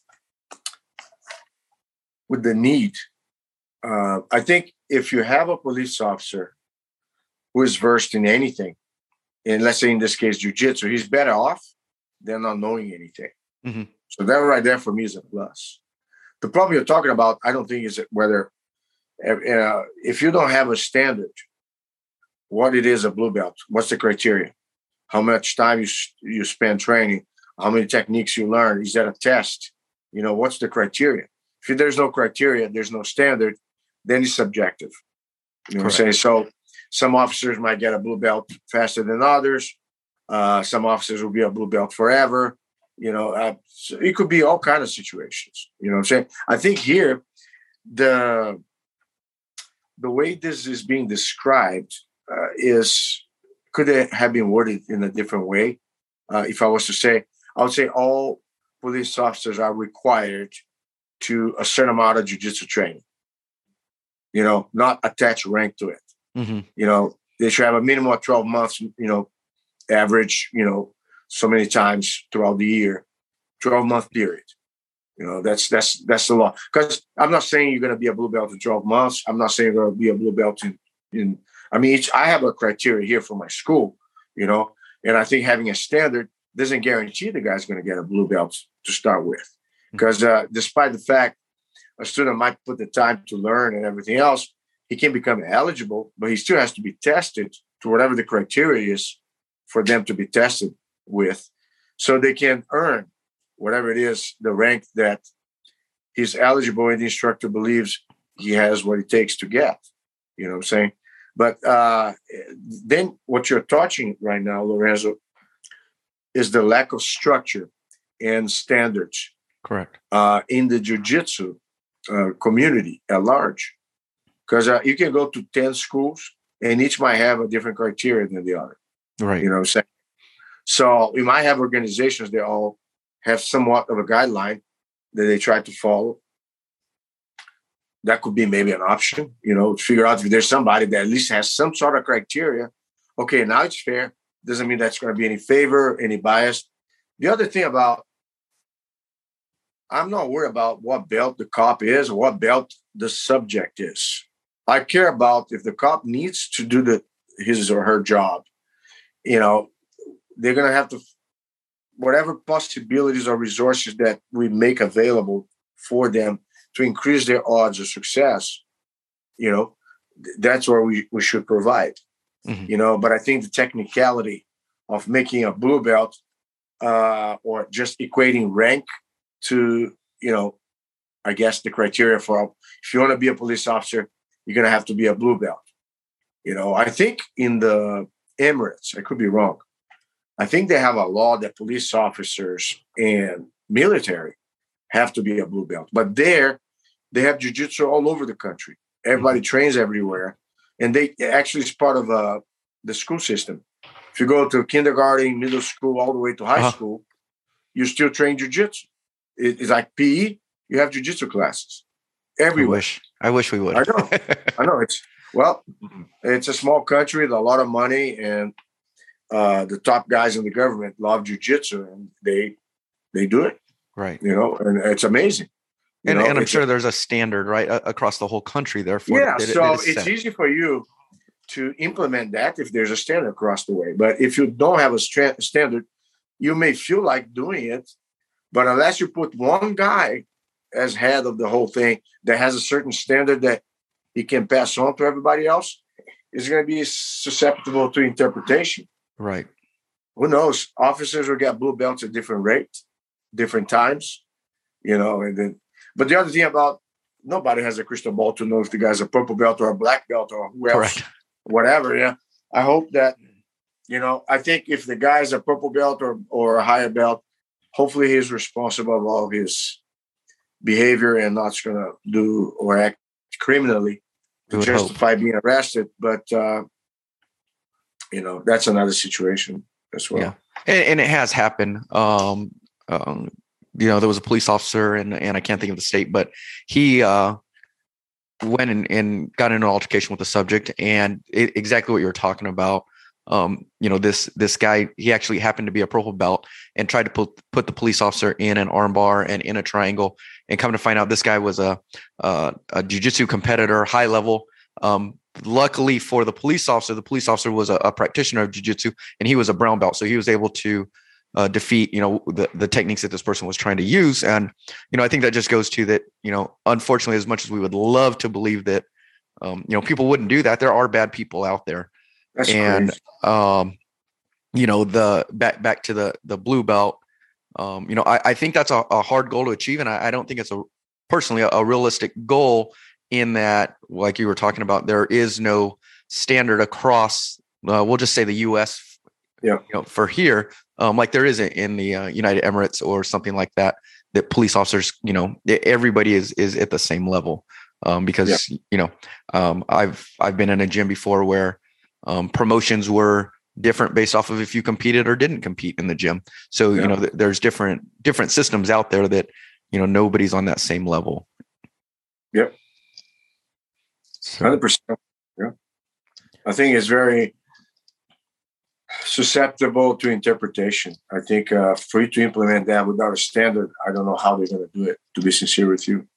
[SPEAKER 3] with the need. Uh, I think if you have a police officer who is versed in anything, and let's say in this case jiu-jitsu, he's better off than not knowing anything. Mm-hmm. So that right there for me is a plus. The problem you're talking about, I don't think is whether uh, if you don't have a standard, what it is a blue belt, what's the criteria? How much time you you spend training, how many techniques you learn, is that a test? You know, what's the criteria? If there's no criteria, there's no standard, then it's subjective. You know Correct. What I'm saying? So some officers might get a blue belt faster than others. Uh, some officers will be a blue belt forever. You know, uh, so it could be all kinds of situations. You know what I'm saying? I think here, the, the way this is being described uh, is... could it have been worded in a different way? Uh, if I was to say, I would say all police officers are required to a certain amount of jiu-jitsu training, you know, not attach rank to it. Mm-hmm. You know, they should have a minimum of twelve months, you know, average, you know, so many times throughout the year, twelve month period. You know, that's that's that's the law. Because I'm not saying you're going to be a blue belt in twelve months. I'm not saying you're going to be a blue belt in, in I mean, each, I have a criteria here for my school, you know, and I think having a standard doesn't guarantee the guy's going to get a blue belt to start with. Because uh, despite the fact a student might put the time to learn and everything else, he can become eligible, but he still has to be tested to whatever the criteria is for them to be tested with, so they can earn whatever it is, the rank that he's eligible and the instructor believes he has what it takes to get. You know what I'm saying? But uh, then what you're touching right now, Lorenzo, is the lack of structure and standards.
[SPEAKER 2] Correct.
[SPEAKER 3] Uh, in the jiu-jitsu uh, community at large. Because uh, you can go to ten schools and each might have a different criteria than the other.
[SPEAKER 2] Right.
[SPEAKER 3] You know what I'm saying? So we might have organizations that all have somewhat of a guideline that they try to follow. That could be maybe an option, you know, to figure out if there's somebody that at least has some sort of criteria. Okay, now it's fair. Doesn't mean that's going to be any favor, any bias. The other thing about, I'm not worried about what belt the cop is or what belt the subject is. I care about if the cop needs to do the his or her job. You know, they're going to have to, whatever possibilities or resources that we make available for them to increase their odds of success, you know, that's where we, we should provide, mm-hmm. you know. But I think the technicality of making a blue belt uh, or just equating rank to, you know, I guess the criteria for, if you want to be a police officer, you're going to have to be a blue belt. You know, I think in the Emirates, I could be wrong, I think they have a law that police officers and military have to be a blue belt. But there, they have jiu-jitsu all over the country. Everybody mm-hmm. trains everywhere. And they actually is part of uh, the school system. If you go to kindergarten, middle school, all the way to high uh-huh. school, you still train jiu-jitsu. It, it's like P E, you have jiu-jitsu classes everywhere.
[SPEAKER 2] I wish, I wish we would.
[SPEAKER 3] I know. I know. It's, well, it's a small country with a lot of money, and uh, the top guys in the government love jiu-jitsu, and they they do it.
[SPEAKER 2] Right.
[SPEAKER 3] You know, and it's amazing. You
[SPEAKER 2] and,
[SPEAKER 3] know,
[SPEAKER 2] and I'm
[SPEAKER 3] it's
[SPEAKER 2] sure
[SPEAKER 3] a,
[SPEAKER 2] there's a standard, right, uh, across the whole country, therefore.
[SPEAKER 3] Yeah,
[SPEAKER 2] it,
[SPEAKER 3] so
[SPEAKER 2] it
[SPEAKER 3] it's
[SPEAKER 2] set.
[SPEAKER 3] easy for you to implement that if there's a standard across the way. But if you don't have a stra- standard, you may feel like doing it, but unless you put one guy as head of the whole thing that has a certain standard that he can pass on to everybody else, it's going to be susceptible to interpretation.
[SPEAKER 2] Right.
[SPEAKER 3] Who knows? Officers will get blue belts at different rates, different times, you know, and then, but the other thing about, nobody has a crystal ball to know if the guy's a purple belt or a black belt or who else, Correct. Whatever. Yeah. I hope that, you know, I think if the guy's a purple belt or, or a higher belt, hopefully he's responsible of all his behavior and not going to do or act criminally to justify hope. being arrested. But, uh, you know, that's another situation as well.
[SPEAKER 2] Yeah. And, and it has happened. Um, um, you know, there was a police officer and, and I can't think of the state, but he uh, went and, and got in an altercation with the subject, and it, exactly what you were talking about. Um, you know, this, this guy, he actually happened to be a purple belt and tried to put, put the police officer in an armbar and in a triangle, and come to find out this guy was a, a, a jiu-jitsu competitor, high level. Um, luckily for the police officer, the police officer was a, a practitioner of jiu-jitsu, and he was a brown belt. So he was able to uh, defeat, you know, the, the techniques that this person was trying to use. And, you know, I think that just goes to that, you know, unfortunately, as much as we would love to believe that, um, you know, people wouldn't do that, there are bad people out there.
[SPEAKER 3] That's
[SPEAKER 2] and,
[SPEAKER 3] crazy.
[SPEAKER 2] um, you know, the back, back to the, the blue belt, um, you know, I, I think that's a, a hard goal to achieve. And I, I don't think it's a personally a, a realistic goal, in that, like you were talking about, there is no standard across, uh, we'll just say the U S,
[SPEAKER 3] yeah.
[SPEAKER 2] you know, for here, um, like there isn't in the uh, United Emirates or something like that, that police officers, you know, everybody is, is at the same level. Um, because, yeah. you know, um, I've, I've been in a gym before where um, promotions were different based off of if you competed or didn't compete in the gym. So, yeah. you know, th- there's different, different systems out there that, you know, nobody's on that same level.
[SPEAKER 3] Yep. one hundred percent. Yeah. I think it's very susceptible to interpretation. I think uh, for you to implement that without a standard, I don't know how they're going to do it, to be sincere with you.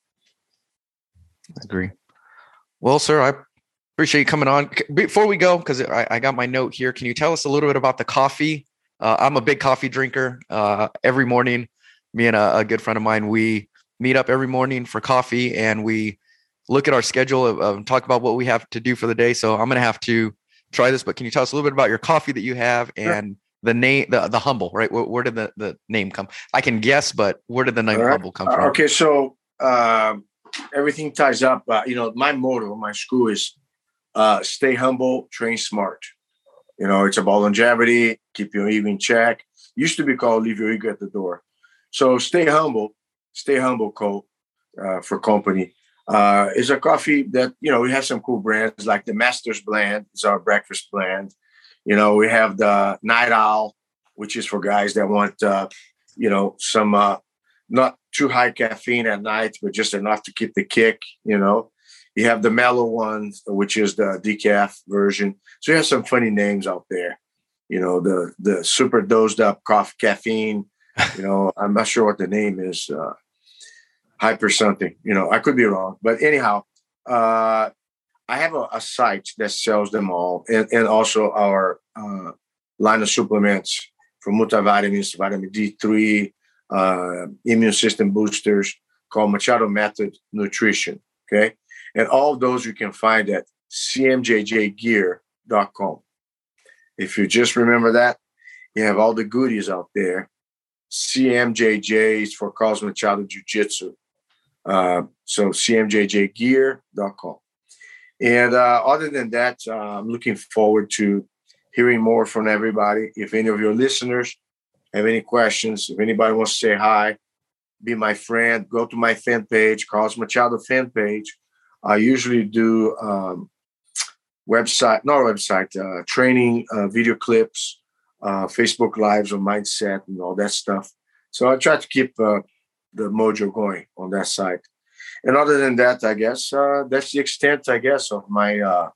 [SPEAKER 2] I agree. Well, sir, I appreciate you coming on. Before we go, because I, I got my note here, can you tell us a little bit about the coffee? Uh, I'm a big coffee drinker. Uh, every morning, me and a, a good friend of mine, we meet up every morning for coffee, and we look at our schedule of, of talk about what we have to do for the day. So I'm going to have to try this, but can you tell us a little bit about your coffee that you have and sure. the name, the, the Humble, right? Where, where did the, the name come? I can guess, but where did the name right. Humble come from?
[SPEAKER 3] Uh, okay. So uh, everything ties up. Uh, you know, my motto, my school is uh, stay humble, train smart. You know, it's about longevity, keep your ego in check. Used to be called leave your ego at the door. So stay humble, stay humble, co uh, for company. Uh, is a coffee that, you know, we have some cool brands like the Master's Blend. It's our breakfast blend. You know, we have the Night Owl, which is for guys that want, uh, you know, some uh, not too high caffeine at night, but just enough to keep the kick, you know. You have the Mellow one, which is the decaf version. So you have some funny names out there. You know, the the super dosed up coffee caffeine. You know, I'm not sure what the name is. Uh, Hyper something, you know, I could be wrong. But anyhow, uh, I have a, a site that sells them all. And, and also our uh, line of supplements from multivitamins, vitamin D three, uh, immune system boosters called Machado Method Nutrition. Okay. And all of those you can find at c m j j gear dot com. If you just remember that, you have all the goodies out there. C M J J is for Carlos Machado Jiu-Jitsu. Uh, so c m j j gear dot com. And uh, other than that, uh, I'm looking forward to hearing more from everybody. If any of your listeners have any questions, if anybody wants to say hi, be my friend, go to my fan page, Carlos Machado fan page. I usually do um, website, not website, uh, training, uh, video clips, uh, Facebook Lives on mindset and all that stuff. So I try to keep uh, the mojo going on that side. And other than that, I guess uh, that's the extent, I guess, of my, uh,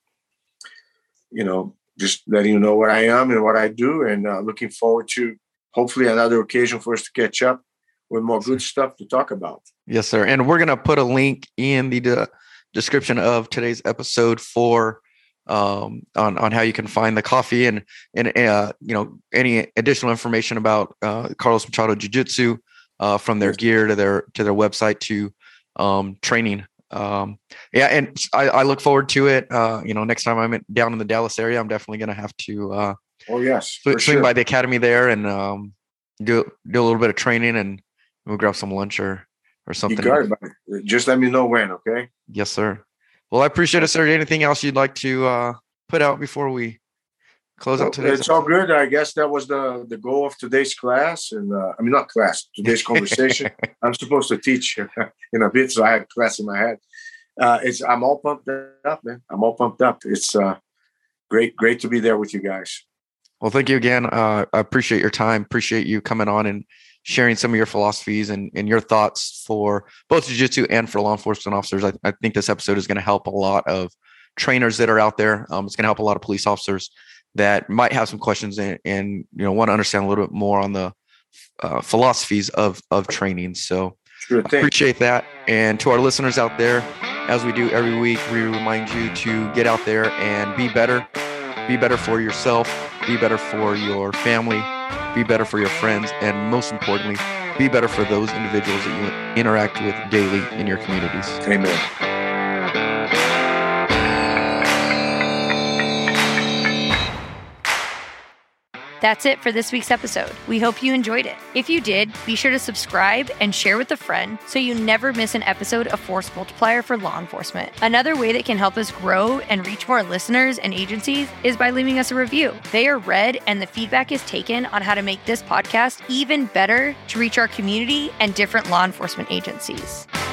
[SPEAKER 3] you know, just letting you know what I am and what I do, and uh, looking forward to hopefully another occasion for us to catch up with more good stuff to talk about.
[SPEAKER 2] Yes, sir. And we're going to put a link in the de- description of today's episode for um, on, on how you can find the coffee and, and uh, you know, any additional information about uh, Carlos Machado Jiu-Jitsu, uh, from their gear to their to their website to um, training. Um, yeah, and I, I look forward to it. Uh, you know, next time I'm in, down in the Dallas area, I'm definitely going to have to. Uh,
[SPEAKER 3] oh yes,
[SPEAKER 2] swing sure. by the academy there and um, do do a little bit of training, and we'll grab some lunch or or something.
[SPEAKER 3] You got it, buddy. Just let me know when, okay?
[SPEAKER 2] Yes, sir. Well, I appreciate it, sir. Anything else you'd like to uh, put out before we close out today?
[SPEAKER 3] It's episode? All good. I guess that was the, the goal of today's class. And uh, I mean, not class, today's conversation. I'm supposed to teach in a bit, so I had class in my head. Uh, it's I'm all pumped up, man. I'm all pumped up. It's uh, great, great to be there with you guys.
[SPEAKER 2] Well, thank you again. Uh, I appreciate your time. Appreciate you coming on and sharing some of your philosophies and, and your thoughts for both jiu-jitsu and for law enforcement officers. I, I think this episode is going to help a lot of trainers that are out there. Um, it's going to help a lot of police officers that might have some questions and, and you know want to understand a little bit more on the uh, philosophies of of training. So
[SPEAKER 3] sure
[SPEAKER 2] I appreciate that. And to our listeners out there, as we do every week, we remind you to get out there and be better. Be better for yourself. Be better for your family. Be better for your friends. And most importantly, be better for those individuals that you interact with daily in your communities.
[SPEAKER 3] Amen.
[SPEAKER 1] That's it for this week's episode. We hope you enjoyed it. If you did, be sure to subscribe and share with a friend so you never miss an episode of Force Multiplier for Law Enforcement. Another way that can help us grow and reach more listeners and agencies is by leaving us a review. They are read and the feedback is taken on how to make this podcast even better to reach our community and different law enforcement agencies.